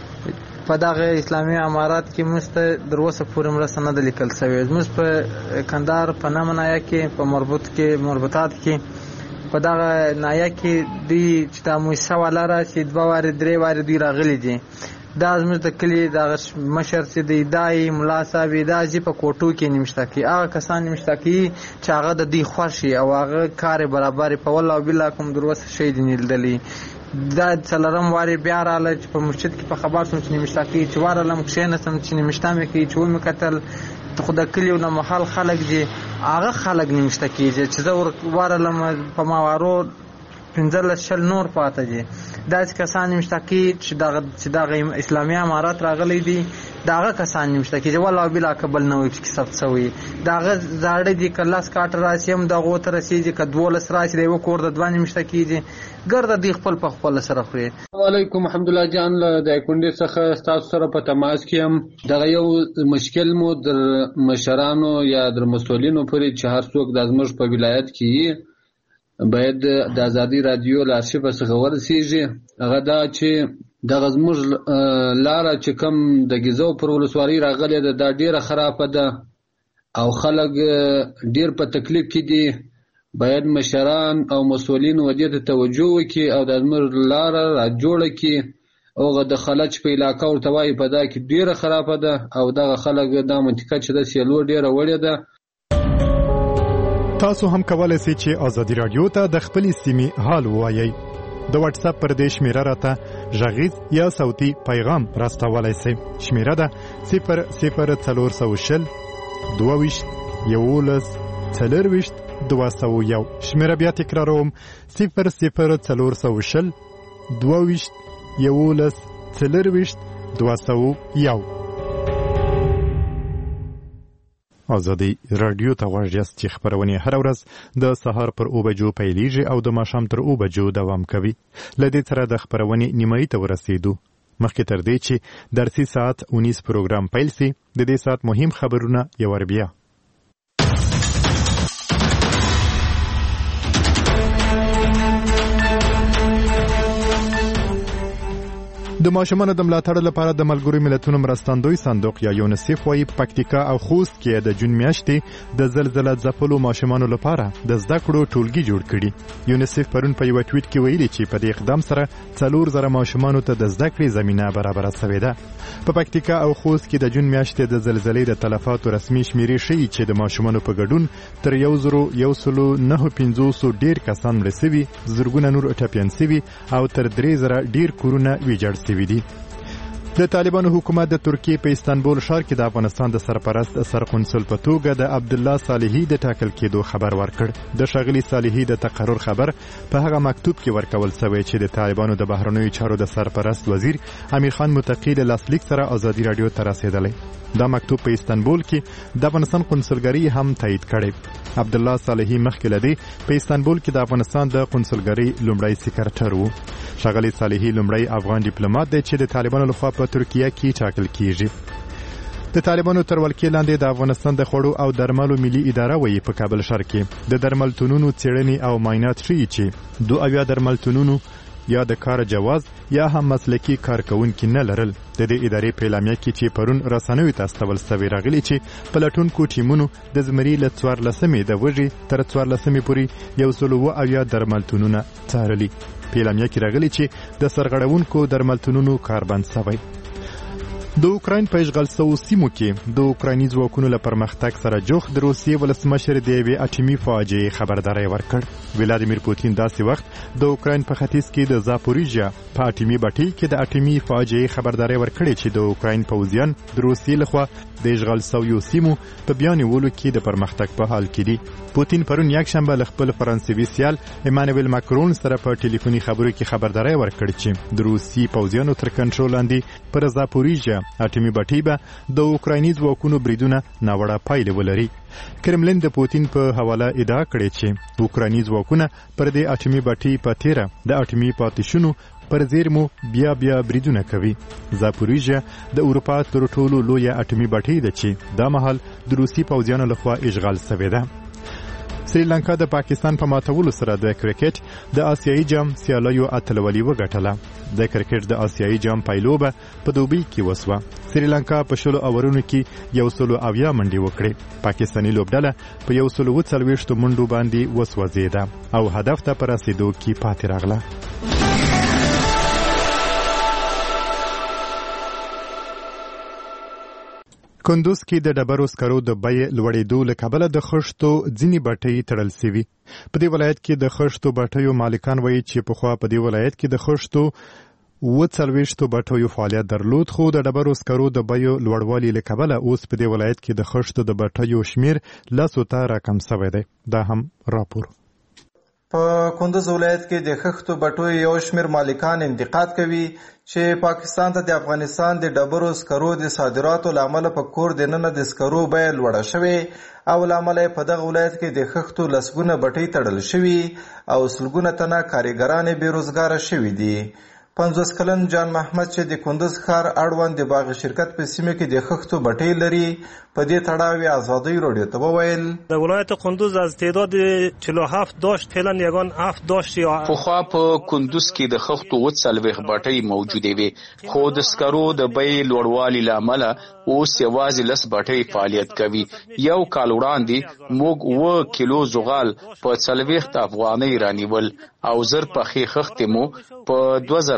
په دغه اسلامي امارات کې موږ ته تر اوسه پورې مرسته نه ده لیکل سوې. زموږ په کندهار په نمه نایه کې په مربوط کې مربوطات کې په دغه نایه کې دوی چې دا موسسه ولره چې دوه وارې درې وارې دوی راغلي دي. دا زموږ د کلي دغه مشر چې دی دا یې ملا صاحب دا چې په کوټو کې نمشته کوي، هغه کسان نمشته کوي چې هغه د دوی خوښ وي او هغه کار یې برابر په والله بالله کوم در اوسه شی دی نه لیدلی. دا څلورم وارې بیا راغله چې په مسجد کې په خبر شوم چې نمشته کوي چې ورغلم کښېنستم چې نمشته مې کوي چې ومې کتل خو د کلي نه محل خلک دي هغه خلک نمشته کېږي چې زه ورغلم په ماوارو پنځلس شل نور پاته دي. داسې کسان نمشته کوي چې دغه چې دغه اسلامي امارات راغلی دي دغه کسان نمشته کېږي والله بالله که بل نه وي پکې ثبت شوي. دغه زاړه دي که لس کاټه راشي هم دغو ته رسېږي که دولس راشي د یوه کور د دوه نمشته کېږي ګرده دوی خپل په خپله سره خوري. السلام علیکم حمدالله جان له دایکنډې څخه ستاسو سره په تماس کې یم. دغه یو مشکل مو در مشرانو یا در مسؤلینو پورې چې هر څوک د زموږ په ولایت کې باید د ازادي راډیو له ارشیف څخه ورسېږي. هغه دا چې دغه زموږ لاره چې کوم د ګیزو پر ولسوالۍ راغلې ده دا ډېره خرابه ده او خلک ډېر په تکلیف کې دي. باید مشران او مسؤلین ودې ته توجه وکړي او د زموږ لاره را جوړه کړي اوغه د خلج په علاقه ورته وایي په دا کې ډیره خرابه ده او دغه خلک دا منطقه چې د سیلو ډیره وړې ده. تاسو هم کولای شئ چې آزادي رادیو ته د خپلې سیمې حال ووایئ. د واتس اپ پر دې شمیره راته غږیز یا صوتي پیغام راستولای شئ. شمیره ده صفر صفر څلور سوه شل دوه ویشت یولس څلور ویشت دوه سوه یو. شمیره بیا تکراروم صفر صفر څلور سوه شل دوه ویشت یولس څلور ویشت دوه سوه یو. آزادی رادیو ته غوږ یاست چې خپرونې هره ورځ د سهار پر اوه بجو پیلیږي او د ماښام تر اوه بجو دوام کوي. له دې سره د خپرونې نیمایي ته ورسېدو. مخکې تر دې چې درسي ساعت اونیس پروګرام پیل سي، د دې ساعت مهم خبرونه یو وار بیا. د ماشومانو د ملاتړ لپاره د ملګرو ملتونو مرستندوی صندوق یا یونیسف وايي په پکتیکا او خوست کې د جون میاشتې د زلزلې ځپلو ماشومانو لپاره د زده کړو ټولګي جوړ کړي. یونیسف پرون په یو ټویټ کې ویلي چې په دې اقدام سره څلور زره ماشومانو ته د زده کړې زمينه برابره شوې ده. په پکتیکا او خوست کې د جون میاشتې د زلزلې د تلفاتو رسمي شمیرې ښیي چې د ماشومانو په ګډون تر یو زرو یو سلو نهه پنځوس ډیر کسان مړه شوي، زرګونه نور ټپیان شوي او تر درې زره ډیر کورونه ویجاړ شوي دي. د طالبانو حکومت د ترکیې په استانبول ښار کې د افغانستان د سرپرست سرقونسل په توګه د عبد الله صالحي د ټاکل کېدو خبر ورکړ. د ښاغلي صالحي د تقرر خبر په هغه مکتوب کې ورکول شوی چې د طالبانو د بهرنیو چارو د سرپرست وزیر امیر خان متقی له لاسلیک سره آزادي رادیو ته رسیدلی. دا مکتوب په استانبول کې د افغانستان قونسلګرۍ هم تایید کړی. عبد الله صالحي مخکې لدی په استانبول کې د افغانستان د قونسلګرۍ لومړی سکرټر وو. ښاغلي صالحي لومړی افغان ډیپلوماټ دی چې د طالبانو لخوا په ترکیه کې ټاکل کیږي. د طالبانو تر ولکې لاندې د افغانستان د خوړو او درملو ملي اداره وایي په کابل ښار کې د درملتونونو څېړنې او معاینات ښیي چې دوه اویا درملتونونو یا د کار جواز یا هم مسلکي کارکونکي نه لرل. د دې ادارې په اعلامیه کې چې پرون رسنیو ته استول سوي راغلي چې پلټونکو ټیمونو د زمري له څوارلسمې د وږي تر څوارلسمې پورې یو سل اوه اویا درملتونونه څارلي. په اعلامیه کې راغلي چې د سرغړونکو درملتونونو کار بند شوی. د اوکراین په اشغال شوو سیمو کې د اوکرایني ځواکونو له پرمختګ سره جوخ د روسیې ولسمشر د یوې اټومي فاجعې خبرداری ورکړ. ولادیمیر پوتین داسې وخت د اوکراین په ختیځ کې د زاپوریژیا په اټومي بټۍ کې د اټومي فاجعې خبرداری ورکړې چې د اوکراین پوځیان د روسیې لخوا د اشغال شویو سیمو په بیا نیولو کې د پرمختګ په حال کې دي. پوتین پرون یکشنبه له خپل فرانسوي سیال ایمانویل ماکرون سره په ټلیفوني خبرو کې خبرداری ورکړ چې د روسي پوځیانو تر کنټرول لاندې پر زاپوریژیا اټومي بټۍ به د اوکرایني ځواکونو بریدونه ناوړه پایلې ولري. کرملین د پوتین په حواله ادعا کړې چې اوکرایني ځواکونه پر دې اټومي بټۍ په تیره د اټومي پاتې پر زیرمو بیا بیا بریدونه کوي. زاپوریژیا د اروپا تر ټولو لویه اټومي بټۍ ده چې دا مهال د روسي پوځیانو لخوا اشغال شوې ده. سریلانکا د پاکستان په ماتولو سره د کرکټ د آسیایي جام سیالیو اتلولي وګټله. د کرکټ د آسیایي جام پایلوبه په دوبۍ کې وسوه. سریلانکا په شلو اورونو کې یو سلو اویا منډې وکړې. پاکستاني لوبډله په یو سلو اوه څلوېښتو منډو باندې وسوځېده او هدف ته په رسېدو کې پاتې راغله. کندوز کې د ډبرو سکرو د بیې لوړېدو له کبله د خښتو ځینې بټۍ تړل سوي. په دې ولایت کې د خښتو بټیو مالکان وایي چې پخوا په دې ولایت کې د خښتو اوه څلوېښتو بټیو فعالیت درلود، خو د ډبرو سکرو د بیو لوړوالي له کبله اوس په دې ولایت کې د خښتو د بټیو شمیر لسو ته راکم شوی دی. دا هم راپور. په کندوز ولایت کې د خښتو بټیو یو شمیر مالکان انتقاد کوي چې پاکستان ته د افغانستان د ډبرو سکرو د صادراتو له امله په کور دننه د سکرو بیه لوړه شوې او له امله په دغه ولایت کې د خښتو لسګونه بټۍ تړل شوي او سلګونه تنه کارګران بېروزګاره شوي دي. پنځوس کلن جان محمد چې د کندوز ښار اړوند د باغ شرکت په سیمه کې د خښتو بټۍ لري په دې تړاو آزادی رادیو ته وویل در ولایت کندوز از تعداد چهل و هفت داشت فعلا یگان هفت داشت. پخوا په کندوز کې د خښتو اوه څلوېښت بټۍ موجودې وې، خو د سکرو د بیې لوړوالي له امله اوس یوازې لس بټۍ فعالیت کوي. یو کال وړاندې موږ اوه کیلو زغال په څلوېښت افغانۍ رانیول او زر پخې خښتې مو په دوه زره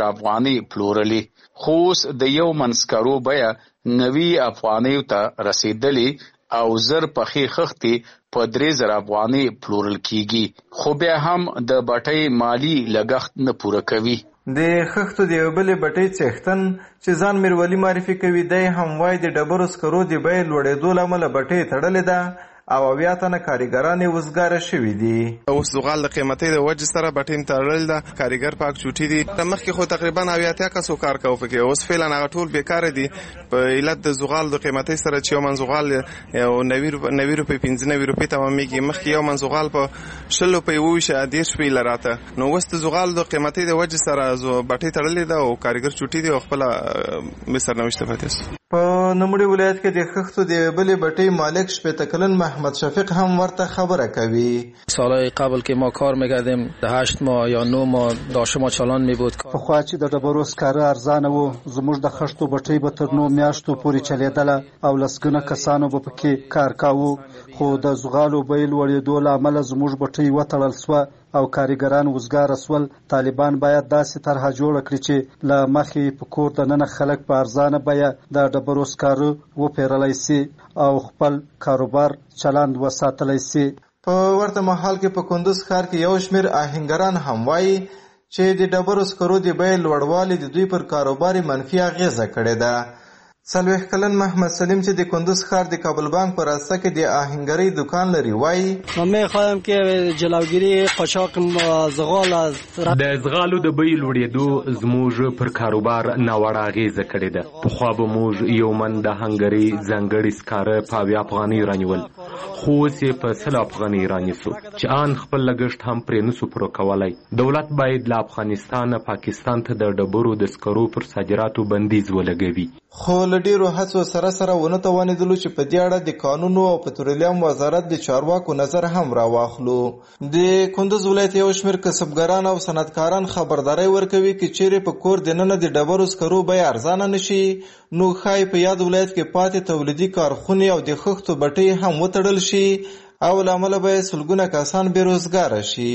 زره افغانۍ پلورلې، خو اوس د یو من سکرو بیه نوي افغانیو ته رسیدلې او زر پخې خښتې په درې زره افغانۍ پلورل کیږي، خو بیا هم د بټۍ مالی لګښت نه پوره کوي. د خښتو د یو بلې بټۍ څښتن چې ځان میرولي معرفي کوي، دی هم وایي د ډبرو سکرو د بیې لوړېدو له امله بټۍ تړلې ده او اویا تنه کاریګران یې وزګاره شوي دي. اوس زغال د قیمتۍ د وجې سره بټۍ تړلې ده، کاریګر پاک چوټي دي. مخکې خو تقریبا اویا اتیا کسو کار کوو پکې، اوس فعلا هغه ټول بیکاره دي په علت د زغال د قیمتۍ سره چې یو من زغال یو نوي روپۍ پنځه نوي روپۍ تمامېږي. مخکې یو من زغال په شل روپۍ وویشه دېرش روپۍ راته، نو اوس د زغال د قیمتۍ د وجې سره بټۍ تړلې ده او کاریګر چوټي دي او خپله مې سرنوشته پاتې شو. په نوموړي ولایت کې د خښتو د بلې بټۍ مالک شپېته کلن محمد شفیق هم ورته خبره کوي. سالهای قبل که ما کار میکردیم ده هشت ماه یا نه ماه داشت ما چالان میبود. پخوا چې د ډبرو سکاره ارزانه وو، زموږ د خښتو بټۍ به تر نو میاشتو پورې چلیدله او لسګونه کسانو به پکې کار کاوه، خو د زغالو بیې لوړېدو له امله زموږ بټۍ وتړل سوه او کاریګران وزګاره سول. طالبان باید داسې طرحه جوړه کړي چې له مخې په کور دننه خلک په ارزانه بیه د ډبرو سکاره وپیرلی سي او خپل کاروبار چلند وساتلی سي. په ورته مهال کې په کندوز ښار کې یو شمېر آهنګران هم وایي چې د ډبرو سکرو د بیې لوړوالی د دوی پر کاروبار منفي اغېزه کړې ده. څلوېښت کلن محمد سلیم چې د کندوز ښار د کابل بانک په راسته کې د آهنګرۍ دکان لري وایي من میخوایم که جلوگیری قاچاق زغال از د زغالو د بیې لوړېدو زموږ پر کاروبار ناوړه اغېزه کړې ده. پخوا به موږ یو من د آهنګرۍ ځانګړي سکاره په اویا افغانۍ رانیول، خو اوس یې په سل افغانۍ رانیسو چې آن خپل لګښت هم پرې نسو پوره کولی. دولت باید له افغانستانه پاکستان ته د ډبرو د سکرو پر صادراتو بندیز ولګوي. خو له ډېرو هڅو سره سره ونه توانېدلو چې په دې اړه د کانونو او پترولیم وزارت د چارواکو نظر هم راواخلو. د کندوز ولایت یو شمېر کسبګران او صنعتکاران خبرداری ورکوي که چیرې په کور دننه د ډبرو سکرو بیه ارزانه نشي، نو ښایي په یاد ولایت کې پاتې تولیدي کارخونې او د خښتو بټۍ هم وتړل شي او له امله به یې سلګونه کسان بېروزګاره شي.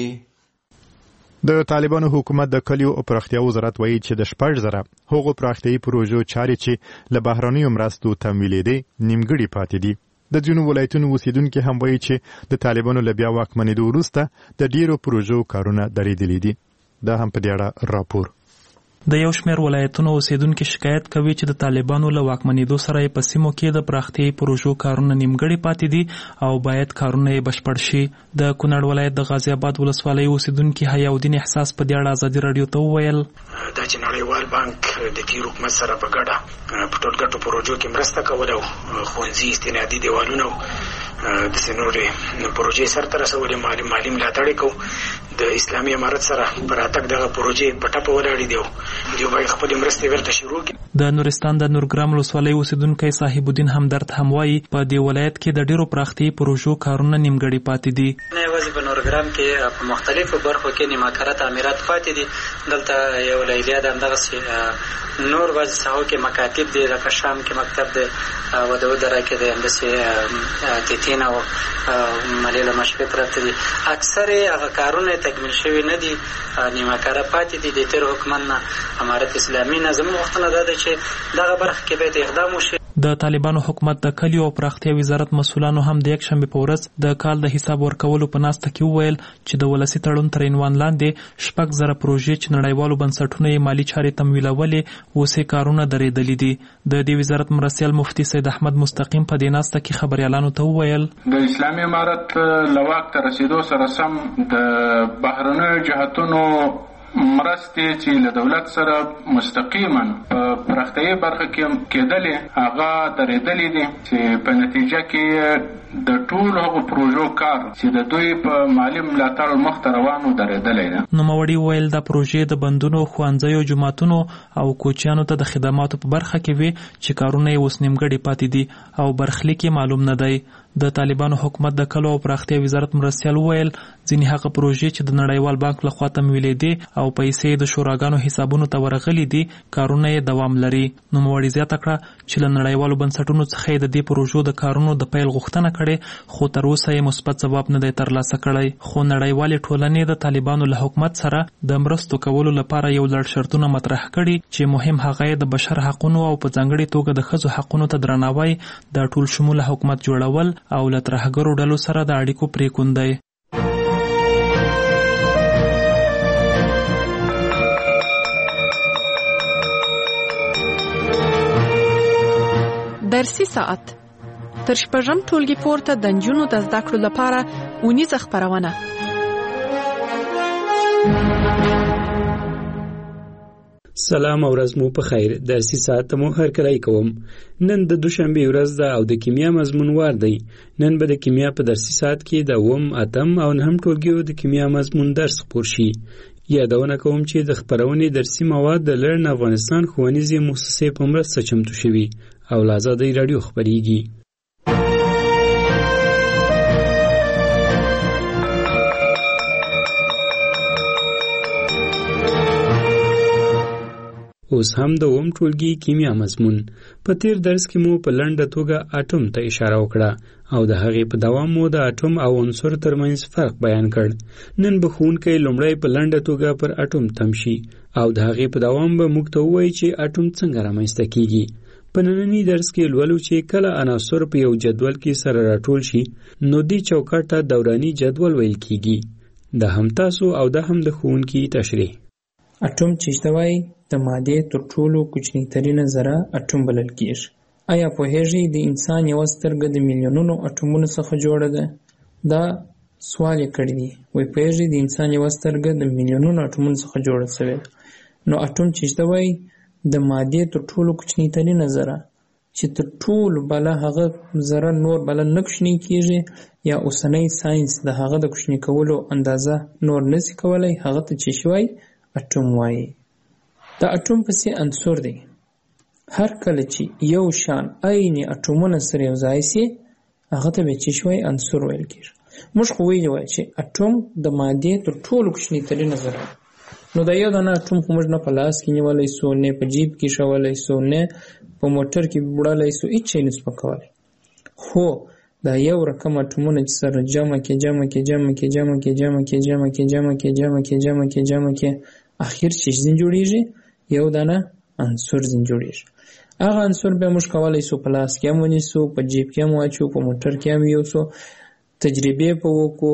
د طالبانو حکومت د کلیو او پراختیا وزارت وایي چې د شپږ زره هغو پراختیایي پروژو چارې چې له بهرنیو مرستو تمویلېدې نیمګړې پاتې دي. د ځینو ولایتونو اوسیدونکي هم وایي چې د طالبانو له بیا واکمنېدو وروسته د ډېرو پروژو کارونه درېدلي دي. دا هم په دې اړه راپور. د یو شمېر ولایتونو اوسیدونکي شکایت کوي چې د طالبانو له واکمنېدو سره یې په سیمو کې د پراختیایي پروژو کارونه نیمګړي پاتې دي او باید کارونه یې بشپړ شي. د کونړ ولایت د غازي آباد ولسوالۍ اوسیدونکي حیاالدین احساس په دې اړه ازادي راډیو ته وویل دا چې نړیوال بانک د تیر حکومت سره په ګډه په ټولګټو پروژو کې مرسته کوله او ښوونځي استنادي دیوالونه د سنورې پروژې سرته رسولې مالي مالي ملاتړ یې کوو. د اسلامي امارت سره پر اتک دغه پروژې په ټپه ولاړې دي او دوی باید خپلې مرستې ورته شروع کړي. د نورستان د نورګرام ولسوالۍ اوسیدونکی صاحب الدین همدرد هم وایي په دې ولایت کې د ډېرو پراختیایي پروژو کارونه نیمګړي پاتې دي. نه یوازې په نورګرام کې په مختلفو برخو کې نیمهکاره تعمیرات پاتې دي. دلته یو لیلیا د همدغسې نور بعضې ساحو کې مکاتب دي، لکه شام کې مکتب دی، ودودره کې دی، همداسې تیتین او ملیله مشبې پراته دي. اکثر هغه کارونه تکمیل شوي نه دي، نیمهکاره پاتې دي. د تېر حکومت نه امارت اسلامي نه زموږ غوښتنه دا ده چې دغه برخه کې باید اقدام وشي. د طالبانو حکومت د کلیو او پراختیا وزارت مسؤلانو هم د یکشنبې په ورځ د کال د حساب ورکولو په ناسته کې وویل چې د ولسي تړون تر عنوان لاندې شپږ زره پروژې چې نړیوالو بنسټونو یې مالي چارې تمویلولې اوس یې کارونه درېدلي دي. د دې وزارت مرستیال مفتي سید احمد مستقیم په دې ناسته کې خبریالانو ته وویل د اسلامي امارت له واک ته رسېدو سره سم د بهرنیو جهتونو مرستې چې له دولت سره مستقیما په پراختیایي برخه کې کېدلې هغه درېدلې دي چې په نتیجه کې د ټولو هغو پروژو کار چې د دوی په مالي ملاتړ مخته روانو درېدلی ده. نوموړي وویل دا پروژې د بندونو، ښوونځیو، جوماتونو او کوچیانو ته د خدماتو په برخه کې وي چې کارونه یې اوس نیمګړي پاتې دي او برخلیک یې معلوم نه دی. د طالبانو حکومت د کلو او پراختیا وزارت مرستیال وویل ځینې هغه پروژې چې د نړیوال بانک لخوا تمویلېدې او پیسې د شوراګانو حسابونو ته ورغلي دي کارونه یې دوام لري. نوموړي زیاته کړه چې له نړیوالو بنسټونو څخه یې د دې پروژو د کارونو د پیل غوښتنه کړې کړي خو تر اوسه یې مثبت ځواب نه دی ترلاسه کړی. خو نړیوالې ټولنې د طالبانو له حکومت سره د مرستو کولو لپاره یو لړ شرطونه مطرح کړي چې مهم هغه یې د بشر حقونو او په ځانګړې توګه د ښځو حقونو ته درناوی، د ټول شموله حکومت جوړول او له ترهګرو ډلو سره د اړیکو پرېکون دی. درسي ساعت تر شپږم ټولګي پورته د نجونو د زده کړو لپاره اونیزه خپرونه. سلام او ورځ مو په خیر. درسي ساعت مو هرکلی کوم. نن د دوشنبه ورځ ده او د کیمیا مضمون وار دی. نن به د کیمیا په درسي ساعت کې د اووم، اتم او نهم ټولګیو د کیمیا مضمون درس خپور شي. یادونه کوم چې د خپرونې درسي مواد د لرن افغانستان ښوونیزې مؤسسې په مرسته چمتو شوي او له ازادۍ راډیو خپریږي. اوس هم د اووم ټولګي کیمیا مضمون. په تیر درس کې مو په لنډه توګه اټوم ته اشاره وکړه او د هغې په دوام مو د اټوم او عنصر ترمنځ فرق بیان کړ. نن به ښوونکی لومړی په لنډه توګه پر اټوم تم شي او د هغې په دوام به موږ ته ووایي چې اټوم څنګه رامنځته کیږي. په ننني درس کې لولو چې کله عناصر په یو جدول کې سره راټول شي نو دې چوکاټ ته دوراني جدول ویل کیږي. دا هم تاسو او دا هم د ښوونکي تشریح. اټوم چې ته وایي د مادې تر ټولو کوچنی ترینه ذره اټوم بلل کیږي. آیا پوهیږئ د انسان یوه سترګه د میلیونونو اټومونو څخه جوړه ده؟ دا سوال یې کړی دی. وایي پوهیږئ د انسان یوه سترګه د میلیونونو اټومونو څخه جوړه شوې ده. نو اټوم چې ته وایي د مادې تر ټولو کوچنی ترینه ذره چې تر ټولو بله هغه ذره نور بله نه کوچنی کیږي یا اوسنی ساینس د هغه د کوچني کولو اندازه نور نشي کولی، هغه ته چې شي وایي اټوم وایي. د اټوم پسې عنصر دی. هر کله چې یو شان عین اټومونه سره یو ځای سي هغه ته به چې شوی عنصر ویل کېږي. موږ خو ویلي وای چې اټوم د مادې تر ټولو کوچنی ترینه ذره. نو دا یو دانه اټوم خو موږ نه په لاس کې نیولی سو، نه په جیب کې شولی سو، نه په موټر کې وړلی سو، هېڅ شی نسو پکولی. خو دا یو رقم اټومونه چې سره جمع کې جمع کې جمع کې جمع کې جمع کې جمع کې جمع کې جمع کې جمع کې جمع کې اخر چې ځین جوړیږي یو دانه عنصر ځین جوړیږي. هغه عنصر بیا موږ کولی سو په لاس کې هم ونیسو، په جیب کې هم واچو، په موټر کې هم یوسو، تجربې په وکړو،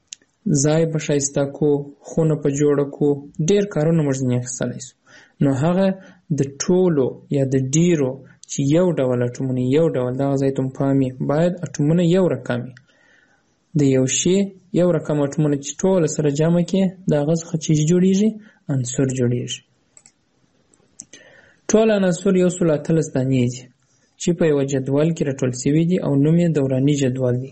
ځای په ښایسته کو، خونه په جوړه کو، ډېر کارونه موږ ځینې اخیستلی سو. نو هغه د ټولو یا د ډېرو چې یو ډول اټومونه یو ډول دغه ځای ته پام وي باید اټومونه یو رقم وي. د یو شي یو رقم اټومونه چې ټوله سره جمع کړې د هغه څخه چې جوړیږي عنصر جوړیږي. ټول عناصر یو سل اتلس دانې دي چې په یوه جدول کې راټول شوي دي او نوم یې دوراني جدول دی.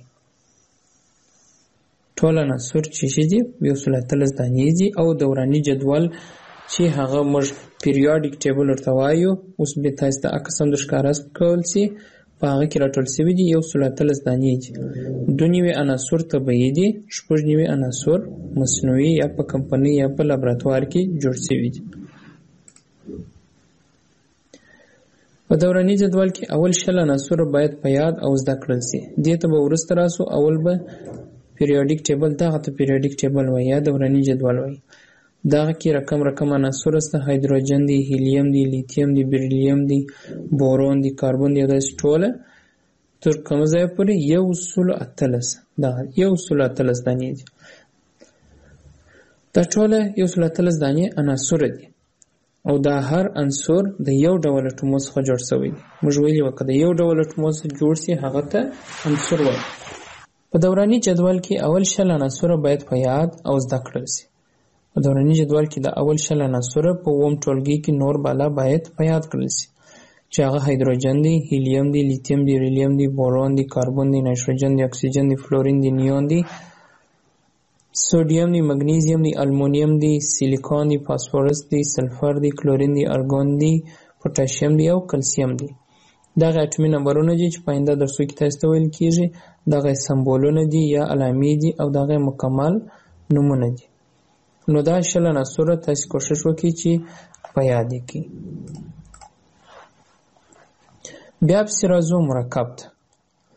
ټول عناصر چې دي یو سل اتلس دانې دي او دوراني جدول چې هغه موږ پیریاډیک ټیبل ورته وایو، اوس بیا تاسو ته عکس هم درښکاره کول سي، په هغه کې راټول شوي دي یو سل اتلس دانې دي. دوه نوي عناصر طبیعي دي، شپږ نوي عناصر مصنوعي یا په کمپنۍ یا په لابراتوار کې جوړ شوي دي. په دوراني جدول کې اول شل عناصر باید په یاد او زده کړل سي. دې ته به وروسته راسو. اول به پیریاډیک ټیبل، دغه ته پیریاډیک ټیبل وایي یا دوراني جدول وایي. دغه کې رقم رقم عناصر سته، هایدروجن دی، هیلیم دی، لیتیم دی، بریلیم دی، بورون دی، کاربن دی، داسې ټوله تر کومه ځایه پورې یو سل اتلس دغه یو سل اتلس دانې دي. دا ټوله یو سل اتلس دانې عناصر دي او دا هر عنصر د یو ډول اټومو څخه جوړ شوی دی. موږ ویلي وو که د یو ډول اټومو څخه جوړ سي هغه ته عنصر وایي. په دوراني جدول کې اول شل عناصر باید په یاد او زده کړل سي. په دوراني جدول کې د اول شل عناصر په اووم ټولګي کې نور بالا باید په یاد کړل سي چې هغه هایدروجن دی، هیلیم دی، لیتیم دی، ریلیم دی، بورون دی، کاربن دی، نایتروجن دی، اکسیجن دی، فلورین دی، نیون دی، سوډیم دی، مګنیزیم دی، المونیم دی، سیلیکون دی، فاسفورس دی، سلفر دی، کلورین دی، ارګون دی، پوټاشیم دی او کلسیم دی. دغه اټومي نمبرونه دي چې په آینده درسو کې تاسو ته ویل کېږي. دغه سمبولونه دي یا علامې دي او دغه مکمل نومونه دي. نو دا شل عناصر تاسو کوشش وکړئ چې په یاد کړئ. بیا پسې راځو مرکب ته.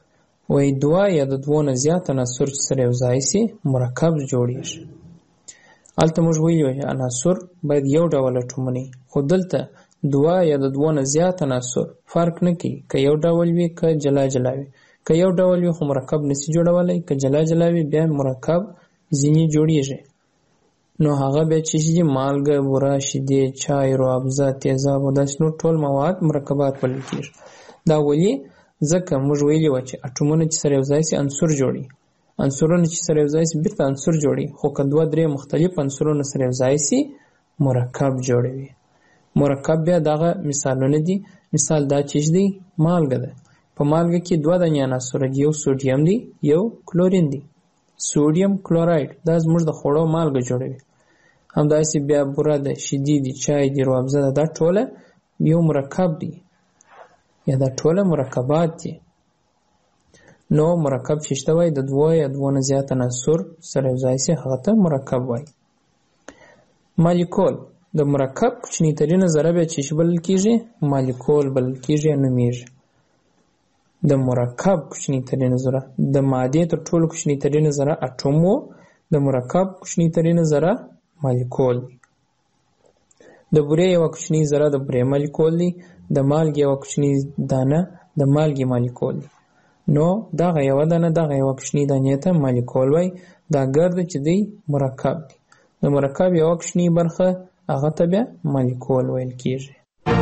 وایي دوه یا د دوو نه زیات عناصر چې سره یو ځای سي مرکب جوړیږي. هلته موږ ویلي وو چې عناصر باید یو ډول اټومونه وي، خو دلته دوه یا د دوو نه زیات عناصر فرق نه کوي که یو ډول وي که جلا جلا وي. که یو ډول وي خو مرکب نسي جوړولی، که جلا جلا وي بیا مرکب ځینې جوړیږي. نو هغه بیا چې شي مالګه، بوره، شیدې، چای، روابزه، تیزاب او داسې نور ټول مواد مرکبات بلل کېږي. دا ولې؟ ځکه موږ ویلي وو چې اټومونه چې سره یو ځای سي عنصر جوړي، عنصرونه چې سره یو ځای سي بیرته عنصر جوړي، خو که دوه درې مختلف عنصرونه سره یو ځای سي مرکب جوړوي. مرکب بیا دغه مثالونه دي. مثال دا چې دی مالګه ده. په مالګه کې دوه دانې عناصر دي، یو سوډیم دی یو کلورین دی. سوډیم کلوراید دا زموږ د خوړو مالګه جوړوي. همداسې بیا بوره ده، شیدې دي، چای دي، روابزه ده، دا ټوله یو مرکب دی یا دا ټوله مرکبات دي. نو مرکب چې شته وای د دوه یا دوه نه زیات عناصر سره یو ځای سي هغه ته مرکب وای. مالیکول د مرکب کوچنی ترینه ذره بیا چې بلل کېږي مالیکول بلل کېږي یا نومیږي. د مرکب کوچنی ترینه ذره د مادې تر ټولو کوچنی ترینه ذره اټوم و، د مرکب کوچنی ترینه ذره مالیکول دی. د بورې یوه کوچنۍ ذره د بورې مالیکول دی، د مالګې یوه کوچنۍ دانه د مالګې مالیکول دی. نو دغه یوه دانه دغه یوه کوچنۍ دانې ته مالیکول وای. دا ګرده چې دی مرکب دی. د مرکب یوه کوچنۍ برخه هغه ته بیا مالیکول ویل کېږي.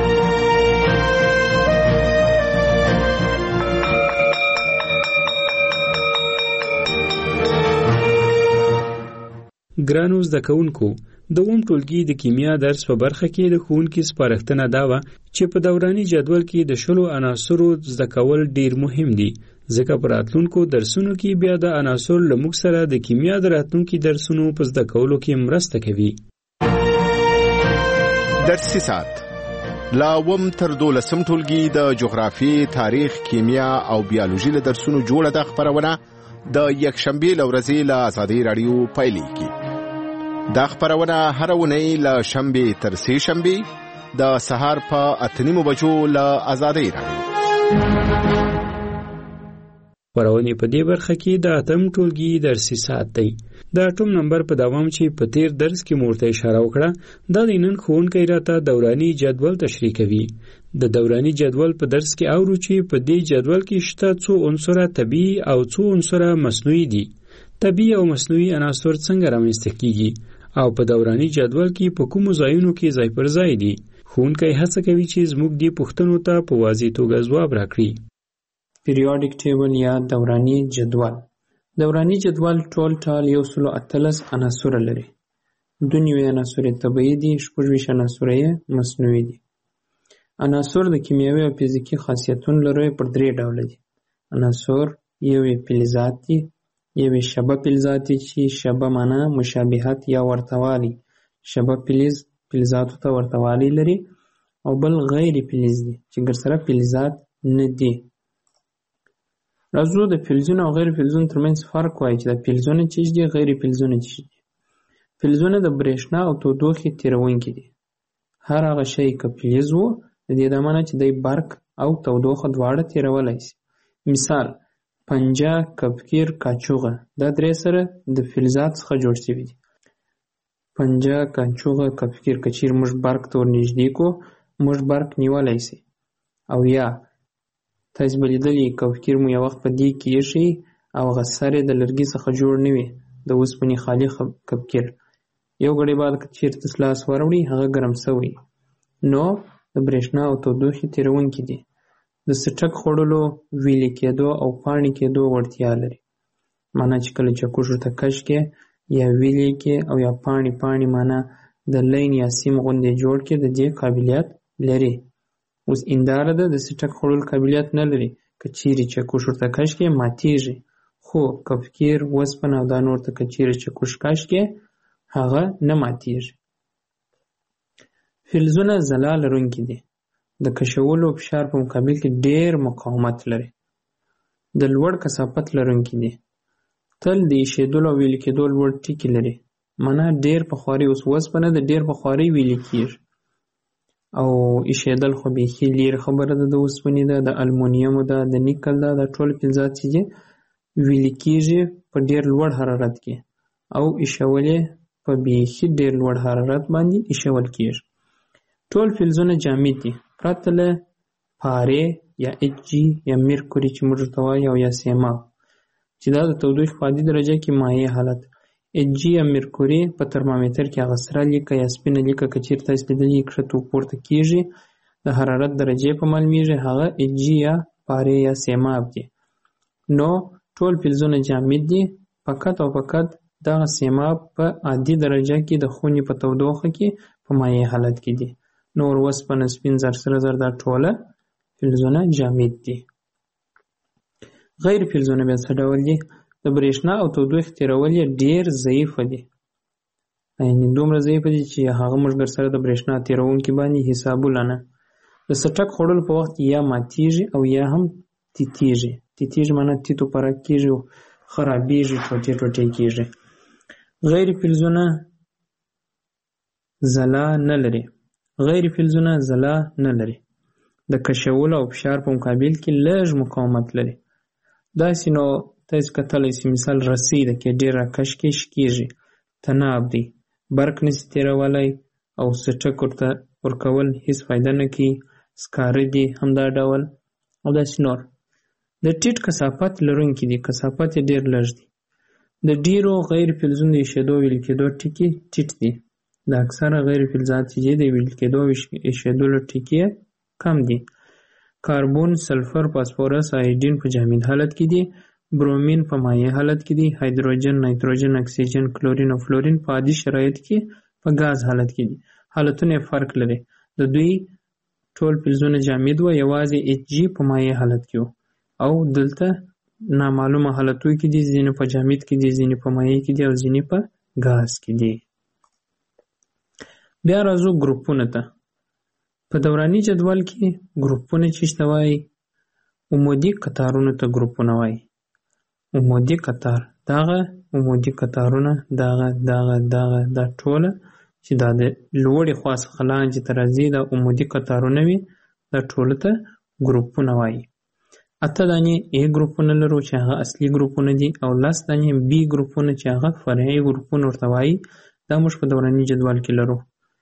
ګرانو زده کوونکو، د اووم ټولګي د کیمیا درس په برخه کې د ښوونکي سپارښتنه دا وه چې په دوراني جدول کې د شلو عناصرو زده کول ډیر مهم دي، ځکه په راتلونکو درسونو کې بیا د عناصرو له موږ سره د کیمیا د راتلونکي درسونو په زده کولو کې مرسته کوي. درسي ساعت لا اووم تر دولسم ټولګي د جغرافي، تاریخ، کیمیا او بیولوژي له درسونو جوړه ده خپرونه د یکشنبې له ورځې له ازادۍ راډیو پیلېږي. دا خپرونه هره اونۍ له شنبې تر سې شنبې د سهار په اته نیمو بجو له ازادۍ راډیو. خپرونې په دې برخه کې د اتم ټولګي درسي ساعت دی. د اټوم نمبر په دوام چې په تیر درس کې مورته اشاره وکړه، دا د نن ښوونکی راته دوراني جدول تشریح کوي. د دوراني جدول په درس کې اورو چې په دې جدول کې شته څو عنصره طبیعي او څو عنصره مصنوعي دي. طبیعي او مصنوعي عناصر څنګه رامنځته کیږي او په دوراني جدول کې په کومو ځایونو کې ځای پر ځای دي. ښوونکی هڅه کوي چې زموږ دې پوښتنو ته په واضح توګه ځواب راکړي. پیریوډیک ټیبل یا دوراني جدول. دوراني جدول ټول ټال یو سلو اتلس عناصر لري. دوه نوي عناصر طبیعي دي، شپږ ویشت عناصر یې مصنوعي دي. عناصر د کیمیاوي او فزیکي خاصیتونو لري پر درې ډوله دي. عناصر یو یې فلزات دي، یو یې شبه فلزات دي چې شبه معنا مشابهت یا ورتهوالی، شبه فلز فلزاتو ته ورتهوالی لري، او بل غیر فلز دي چې ګرسره فلزات نه دي. راځو د فلزونو او غیر فلزونو ترمنځ فرق وایي چې د فلزونه چې دي غیر فلزونه چې دي. فلزونه د برېښنا او تودوخې تیرونکي دي. هر هغه شی که فلز وو د دې د معنی چې دی برق او تودوخه دواړه تیرولی شي. مثال پنجه، کپکیر، کاچوغه دا درې سره د فلزات څخه جوړ شوي دي. پنجه، کاچوغه، کپکیر که چیرې موږ برق ته ور نږدې کړو موږ برق نیولی شي. او یا تاسې به لیدلي کپکیر مو یو وخت په دې کې ایښی او هغه سر یې د لرګي څخه جوړ نه وي، د اوسپنې خالي کپکیر. یو ګړی بعد که چیرې تاسو لاس وروړئ هغه ګرم شوی. نو د برېښنا او تودوخې تیرونکي دي. د څټک خوړلو، ویلې کېدو او پاڼې کېدو وړتیا لري. معنا چې کله چکش ورته کش کې یا ویلې کې او یا پاڼې پاڼې معنا د لین یا سیم غوندې جوړ کې د دې قابلیت لري. اوس انداره ده د څټک خوړلو قابلیت نه لري، که چیرې چکش ورته کش کې ماتېږي، خو کپکیر، وسپنه او دا نور ته که چیرې چکش کش کې هغه نه ماتېږي. فلزونه ځلا لرونکي دي. د کشولو فشار په مقابل کې ډېر مقاومت لري. د لوړ کثافت لرونکي دي. تل د ایشېدلو او ویلې کېدو لوړ ټکي لري. معنا ډېر په خواري اوس وسپنه د ډېر په خواري ویلې کېږي. او ایښېدل خو بیخي لرې خبره ده. د اوسپنې ده، د المونیمو ده، د نیکل ده، دا ټول فلزات چې ویلې کېږي په ډېر لوړ حرارت کې او ایښول یې په بیخي ډېر لوړ حرارت باندې ایښول کېږي. ټول فلزونه جامد دي پرته له پارې یا اچ جي یا میرکوري چې موږ ورته وایو او یا سیماب چې دا د تودوخې په عادي درجه کې مایع حالت. اچ جي یا میرکوري په ترمامیتر کې هغه سره لیکه یا سپینه لیکه که چېرې تاسې لیدلي کښته پورته کېږي د حرارت درجې په معلومیږي، هغه اچ جي یا پارې یا سیماب دي. نو ټول فلزونه جامد دي، فقط او فقط دغه سیماب په عادي درجه کې د خونې په تودوخه کې په مایع حالت کې دي. نور اوسپنه، سپین زر، سره زر دا ټوله فلزونه جامد دي. غیر فلزونه بیا څه ډول دي؟ د برېښنا او تودوخې تېرول یې ډېر ضعیفه دي، یعنې دومره ضعیفه دي چې هغه موږ درسره د برېښنا تېروونکي باندې حسابونه نه. د څټک خوړلو په وخت یا ماتیږي او یا هم تیتیږي. تیتیږي معنی تیتو پرک کېږي او خرابېږي، ټوټې ټوټې کېږي. غیر فلزونه ځلا نه لري. غیر فلزونه ځلا نه لري، د کشولو او فشار په مقابل کې لږ مقاومت لري. داسې نو تاسې کتلی سئ مثال رسۍ ده کې ډېر راکش کش کېږي، تناب دی، برق نشي تېرولی او څټک ورته ورکول هېڅ فایده نه کوي. سکاره دي همدا ډول او داسې نور. د ټیټ کثافت لرونکي دي، کثافت یې ډېر لږ دی. د ډېرو غیر فلزونو د ایښېدو او ویلې کېدو ټکي ټیټ دي. د اکثره غیر فلزات چې دي د ویلې کېدو او ایښېدلو ټکي کم دي. کاربون، سلفر، فاسفورس، آیودین په جامد حالت کې دي. برومین په مایع حالت کې دي. هایدروجن، نایتروجن، اکسیجن، کلورین او فلورین په عادي شرایطو کې په ګاز حالت کې دي. حالتونه یې فرق لري. د دوی ټول فلزونه جامد وو، یوازې اچ جي په مایع حالت کې وو او دلته نامعلومه حالتو کې دي، ځینې په جامد کې دي، ځینې په مایع کې دي او ځینې په ګاز کې دي. بیا راځو ګروپونو ته. په دوراني جدول کې ګروپونه چې شته وایي، عمودي قطارونو ته ګروپونه وایي. عمودي قطار، دغه عمودي قطارونه دغه دغه دغه دا ټوله چې دا د لوړې خوا څخه لاندې ته راځي دا عمودي قطارونه وي، دا ټولو ته ګروپونه وایي. اته دانې ای ګروپونه لرو چې هغه اصلي ګروپونه دي او لس دانې بي ګروپونه چې هغه فرعي ګروپونه ورته وایي. دا موږ په دوراني جدول کې لرو.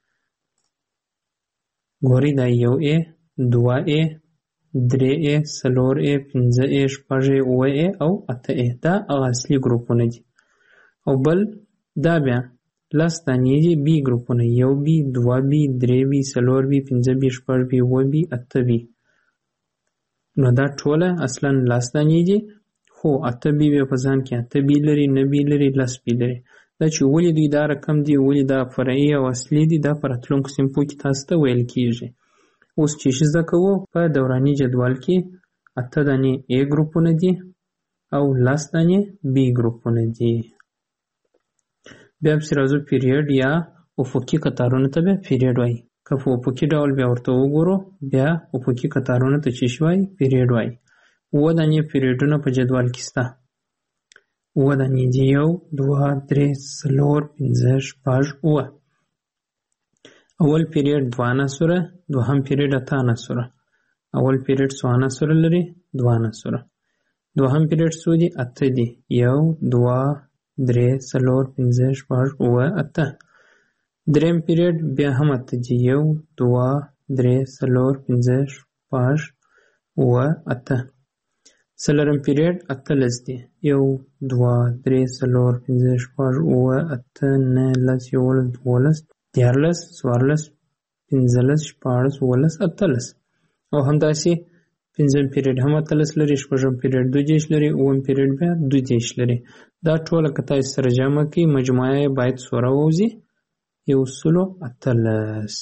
ګورئ دا یو ای، دوه ای، درې ای، څلور ای، پنځه ای، شپږ ای، اووه ای او اته ای. دا هغه اصلي ګروپونه دي. او بل دا بیا لس دانې دي بي ګروپونه، یو بي، دوه بي، درې بي، څلور بي، پنځه بي، شپږ بي، اووه بي، اته بي. نو دا ټوله اصلا لس دانې دي، خو اته بي بیا په ځان کې اته بي لري، نه بي لري، لس بي لري. دا چې ولې دوی دا رقم دي، ولې دا فرعي او اصلي دي، دا په راتلونکو صنفو کې تاسو ته ویل کېږي. اوس چې ښه زده کوو، په دوراني جدول کې اته دانې ای ګروپونه دي او لس دانې بي ګروپونه دي. بیا پسې راځو پیریډ یا افقي قطارونو ته بیا پیریډ وایي. که په افقي ډول بیا ورته وګورو، بیا افقي قطارونو ته چې وایي پیریډ وایي. اووه دانې پیریډونه په جدول کې شته. اووه دانې دي، یو، دوه، درې، څلور، پنځه، شپږ، اووه. اول پیریډ دوه عناصره، دوهم پیریډ اته عناصره. اول پیریډ څو عناصره لري؟ دوه عناصره. دوهم پیریډ څو دي؟ اته دي، یو، دوه، درې، څلور، پنځه، شپږ، اووه، اته. دریم پیریډ بیا هم اته دي، یو، دوه، درې، څلور، پنځه، شپږ، اووه، اته. څلورم پیریډ اتلس دي، یو، دوه، درې، څلور، پنځه، شپږ، اووه، اته، نهه، لس، یوولس، دولس، دیارلس، څوارلس، پنځلس، شپاړس، اوولس، اتلس. او همداسې پنځم پیریډ هم اتلس لري، شپږم پیریډ دوه دېرش لري، اووم پیریډ بیا دوه دېرش لري. دا ټوله که تاسې سره جمع کړئ مجموعه یې باید څو راووځي؟ یو سلو اتلس.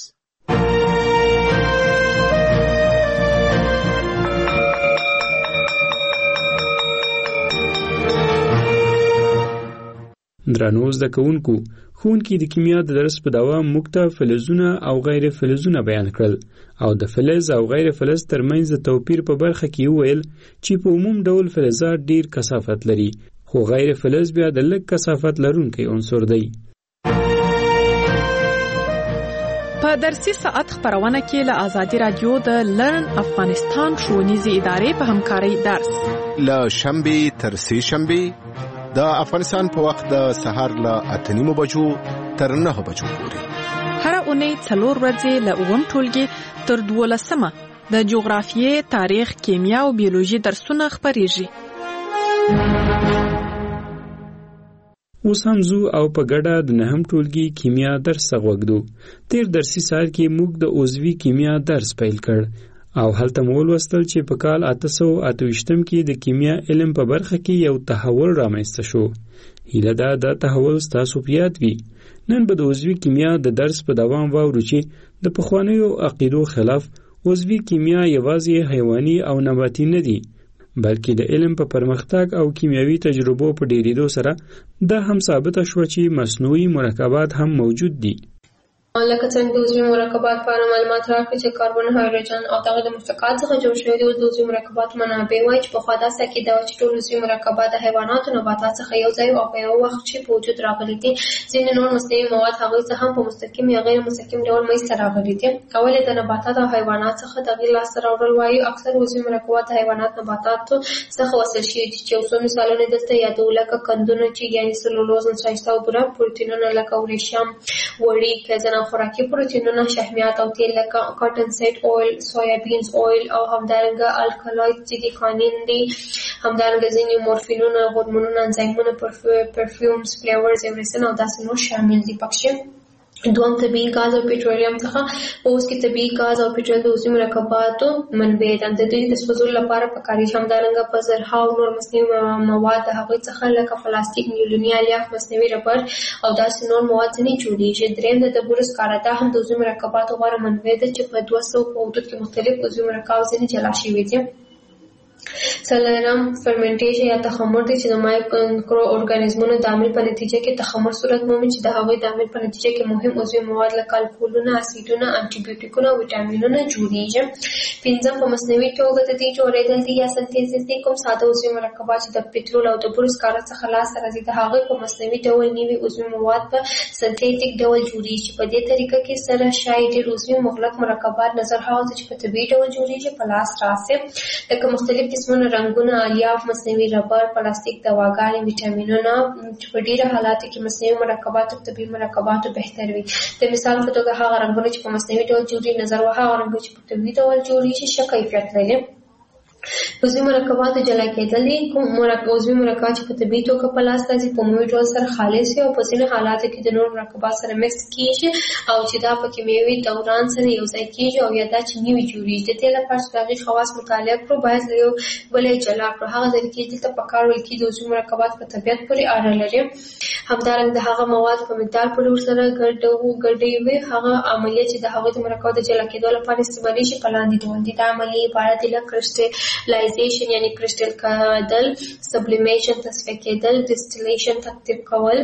درنو زده کوونکو، ښوونکي د کیمیا د درس په دوام موږ ته فلزونه او غیر فلزونه بیان کړل او د فلز او غیر فلز ترمنځ د توپیر په برخه کې وویل چې په عموم ډول فلزات ډیر کثافت لري، خو غیر فلز بیا د لږ کثافت لرونکی عنصر دی. په درسي ساعت خبرونه کې له آزادي رادیو د لرن افغانستان ښوونیزې ادارې په همکارۍ درس له شنبې تر سه شنبې د افغانستان په وخت د سهار له اته نیمو بجو تر نهه بجو پورې هر اونۍ څلور ورځې له اووم ټولګي تر دولسمه د جغرافیې، تاریخ، کیمیا او بیولوژي درسونه خبرېږي. اوس هم زو او په ګډه د نهم ټولګي کیمیا درس غوږدو. تیر درسي سال کې موږ د عضوي کیمیا درس پیل کړ او هلته مو ولوستل چې په کال اته سوه اته ویشتم کې د کیمیا علم په برخه کې یو تحول رامنځته شو. هیله ده دا تحول ستاسو په یاد وي. نن به د عضوي کیمیا د درس په دوام واورو چې د پخوانیو عقیدو خلاف عضوي کیمیا یوازې حیواني او نباتي نه دي، بلکې د علم په پرمختګ او کیمیاوي تجربو په ډیریدو سره دا هم ثابته شوه چې مصنوعي مرکبات هم موجود دي. لکه څنګه د عضوي مرکبات په اړه معلومات راکړي چې کاربن، هایدروجن او دغه د مرکبات څخه جوړ شوي دي. د عضوي مرکباتو منابع وایي چې پخوا داسې عقیده وه چې ټول عضوي مرکبات د حیواناتو نباتات څخه یو ځای او په یو وخت کې په وجود راغلي دي. ځینې نور مصنوعي مواد هغوی څه هم په مستقیم یا غیر مستقیم ډول منځته راغلي دي. اول یې د نباتات او حیوانات څخه تغییر لاسته راوړل وایي. اکثر عضوي مرکبات د حیوانات نباتاتو څخه وصل شوي دي چې یو څو مثالونه دلته یادو، لکه قندونه چې یعنې سلولوز، نشایسته او بوره، پروتینونه لکه وریشم، وړي، کیزن او خوراکي پروتینونه، شحمیات او تیل لکه کاټن سیټ اویل، سویابینز اویل او همدارنګه الکالوید چې دي کانین دي. همدارنګه ځینې مورفینونه، هورمونونه، انزایمونه، پرفیومز، فلیورز، ایوریسن او داسې نور شامل دي پکې. دوم طبیعي ګاز او پټرولیم څخه اوس کې طبیعي ګاز او پټرول د عضوي مرکباتو منبع ده. د دوی د سوځولو لپاره پکارېږي. همدارنګه په زرهاو نور مصنوعي مواد د هغوی څخه لکه پلاستیک، نیولوني الیاف، مصنوعي ربر او داسې نور مواد ځینې جوړېږي. درېیم د ډبرو سکاره، دا هم د عضوي مرکباتو غوره منبع ده چې په دوه سوه په حدود کې مختلف عضوي مرکبات ځینې جلا شوي دي. څلورم فرمنټیشن یا تخمر دی چې د مایکرو ارګانیزمونو د عمل په نتیجه کې تخمر صورت مومي چې د هغوی د عمل په نتیجه کې مهم عضوي مواد لکه الکولونه، اسیدونه، انټي بیوټیکونه او ویټامینونه جوړیږي. پنځم په مصنوعي توګه د دې جوړېدل دي یا سنتیزس دي. کوم ساده عضوي مرکبات چې د پټرول او د بورو سکاره څخه لاسته راځي د هغوی په مصنوعي ډول نوي عضوي مواد په سنتیتیک ډول جوړیږي. په دې طریقه کې سره شاید ډېر عضوي مغلق مرکبات نظر هغه چې په طبیعي ډول جوړیږي په لاس راسي، لکه مختلف قسمونه رنګونه، الیاف، مصنوعي ربر، پلاستیک، دواګانې، ویټامینونه چې په ډیره حالاتو کې مصنوعي مرکبات او طبیعي مرکباتو بهتر وي. د مثال په توګه هغه رنګونه چې په مصنوعي ډول جوړیږي نظر و هغه رنګونه چې په طبیعي ډول جوړیږي ښه کیفیت لري. عضوي مرکباتو جلا کېدل دي. کوم عضوي مرکبات چې په طبیعي توګه په لاس راځي په عمومي ډول سره خالص وي او په ځینو حالاتو کې د نورو مرکبات سره مکس کېږي او چې دا په کیمیاوي دوران سره یو ځای کېږي او یا دا چې نوي جوړېږي. د دې لپاره چې د هغې خواص مطالعه کړو باید له یو بل یې جلا کړو. هغه ځای کې دلته په کار ویل کېږي د عضوي مرکبات په طبیعت پورې اړه لري. همدارنګه د هغه مواد په مقدار پورې ورسره ګډوي. هغه عملیه چې د هغوی د مرکباتو د جلا کېدو لپاره استعمالیږي په لاندې ډول دي. دا عملیې عبارت دي له کرسټلایزیشن یعنی کرسټل کېدل، سبلیمیشن تصفیه کېدل، ډسټیلیشن تقطیر کول،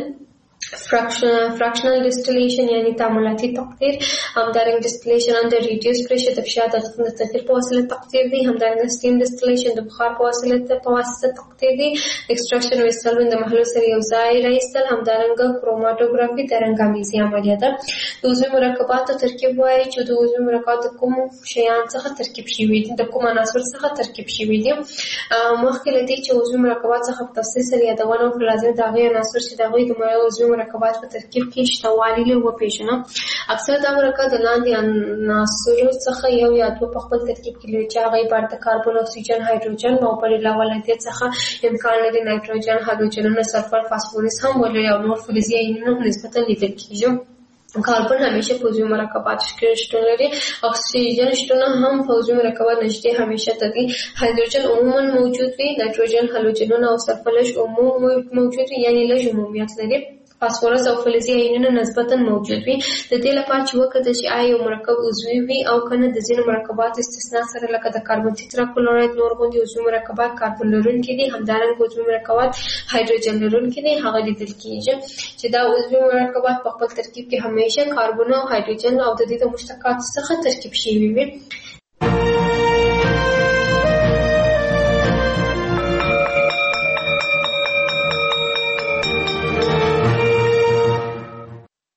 فراکشنل ډسټیلیشن یعنی تعاملاتي تقطیر، همدارنګه ډسټیلیشن اندر ریډیوس پریشر د فشار د تقطیر په وسیله تقطیر دی. همدارنګه سټیم ډسټیلیشن د بخار په وسیله په واسطه تقطیر دی. ایکسټراکشن ویستل د محلول سره یو ځای راایستل. همدارنګه کروماتوګرافي د رنګامیزي عملیه ده. د عضوي مرکباتو ترکیب وایي چې د عضوي مرکباتو کوم شیان څخه ترکیب شوي دي، د کوم عناصر څخه ترکیب شوي دي. مخکې له دې چې عضوي مرکبات څخه په تفصیل سره یادونه وکړو لازم د هغې عناصر چې د هغوی د عضوي مرکبات په ترکیب کې شته والي له وپېژنو. اکثر دا مرکب د لاندې عناصرو څخه یو یا دوه په خپل ترکیب کې لري چې هغه عبارت د کاربن، اکسیجن، هایدروجن او په علاوه له دې څخه امکان لري نایتروجن، هالوجنونه، سلفر، فاسفورس هم ولري او نور فلزي ایونونه نسبتا لیدل کېږي. کاربن همیشه په عضوي مرکباتو کې شتون لري. اکسیجن شتون هم په عضوي مرکبات نږدې همیشه دي. هایدروجن عموما موجود وي. نایتروجن، هالوجنونه او سلفر لږ عموما موجود وي یعنی لږ عمومیت لري. فاسفورس او فلزي ایونونه نسبتا موجود وي. د دې لپاره چې وکړو چې آیا یو مرکب عضوي وي او کنه د ځینو مرکباتو استثناء سره لکه د کاربن تیترا کلوراید نور غوندې عضوي مرکبات کاربن لرونکي دي. همدارنګه عضوي مرکبات هایدروجن لرونکي دي. هغه لیدل کېږي چې دا عضوي مرکبات په خپل ترکیب کې همیشه کاربن او هایدروجن او د دې د مشتقاتو څخه ترکیب شوي وي.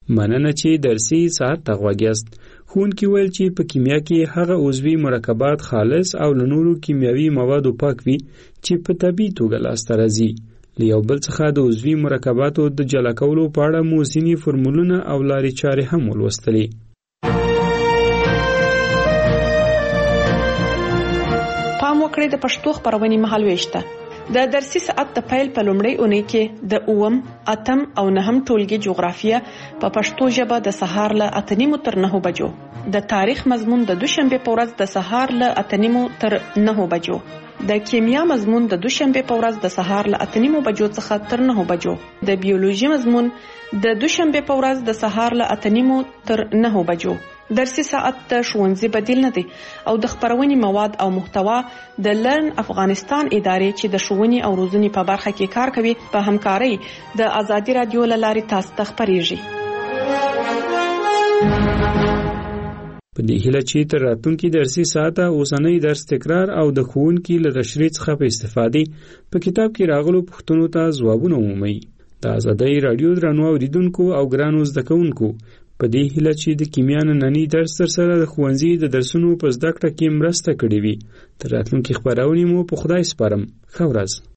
مننه چې درسي ساعت ته غوږ یاست. ښوونکي ویل چې په کیمیا کې هغه عضوي مرکبات خالص او له نورو کیمیاوي موادو پاک وي چې په طبیعي توګه لاسته راځي. له یو بل څخه د عضوي مرکباتو د جلا کولو په اړه مو ځینې فورمولونه او لارې چارې هم ولوستلې. پام وکړئ د پښتو خپرونې مهالوېش ته. د درسي ساعت د پیل په لومړۍ اونۍ کې د اووم، اتم او نهم ټولګي جغرافیه په پښتو ژبه د سهار له اته نیمو تر نهو بجو، د تاریخ مضمون د دوشنبه په ورځ د سهار له اته نیمو تر نهو بجو، د کیمیا مضمون د دوشنبه په ورځ د سهار له اته نیمو بجو څخه تر نهو بجو، د بیولوژي مضمون د دوشنبه په ورځ د سهار له اته نیمو تر نهو بجو. درسي ساعت د ښوونځي بدیل نه دی او د خپرونې مواد او محتوا د لرن افغانستان ادارې چې د ښوونې او روزنې په برخه کې کار کوي په همکارۍ د ازادي رادیو له لارې تاسو ته خپریږي. په دې هیله چې تر راتلونکي درسي ساعت اوسنۍ درس تکرار او د ښوونکي له تشریح څخه په استفادې په کتاب کې راغلو پوښتنو ته ځوابونه ومومئ. د ازادي رادیو درنو اوریدونکو او ګرانو زده کوونکو په دې هیله چې د کیمیا نننی درس تر سره د ښوونځي د درسونو په زده کړه کې مرسته کړې وي. تر راتلونکي خپرونې مو په خدای سپارم. ښه ورځ.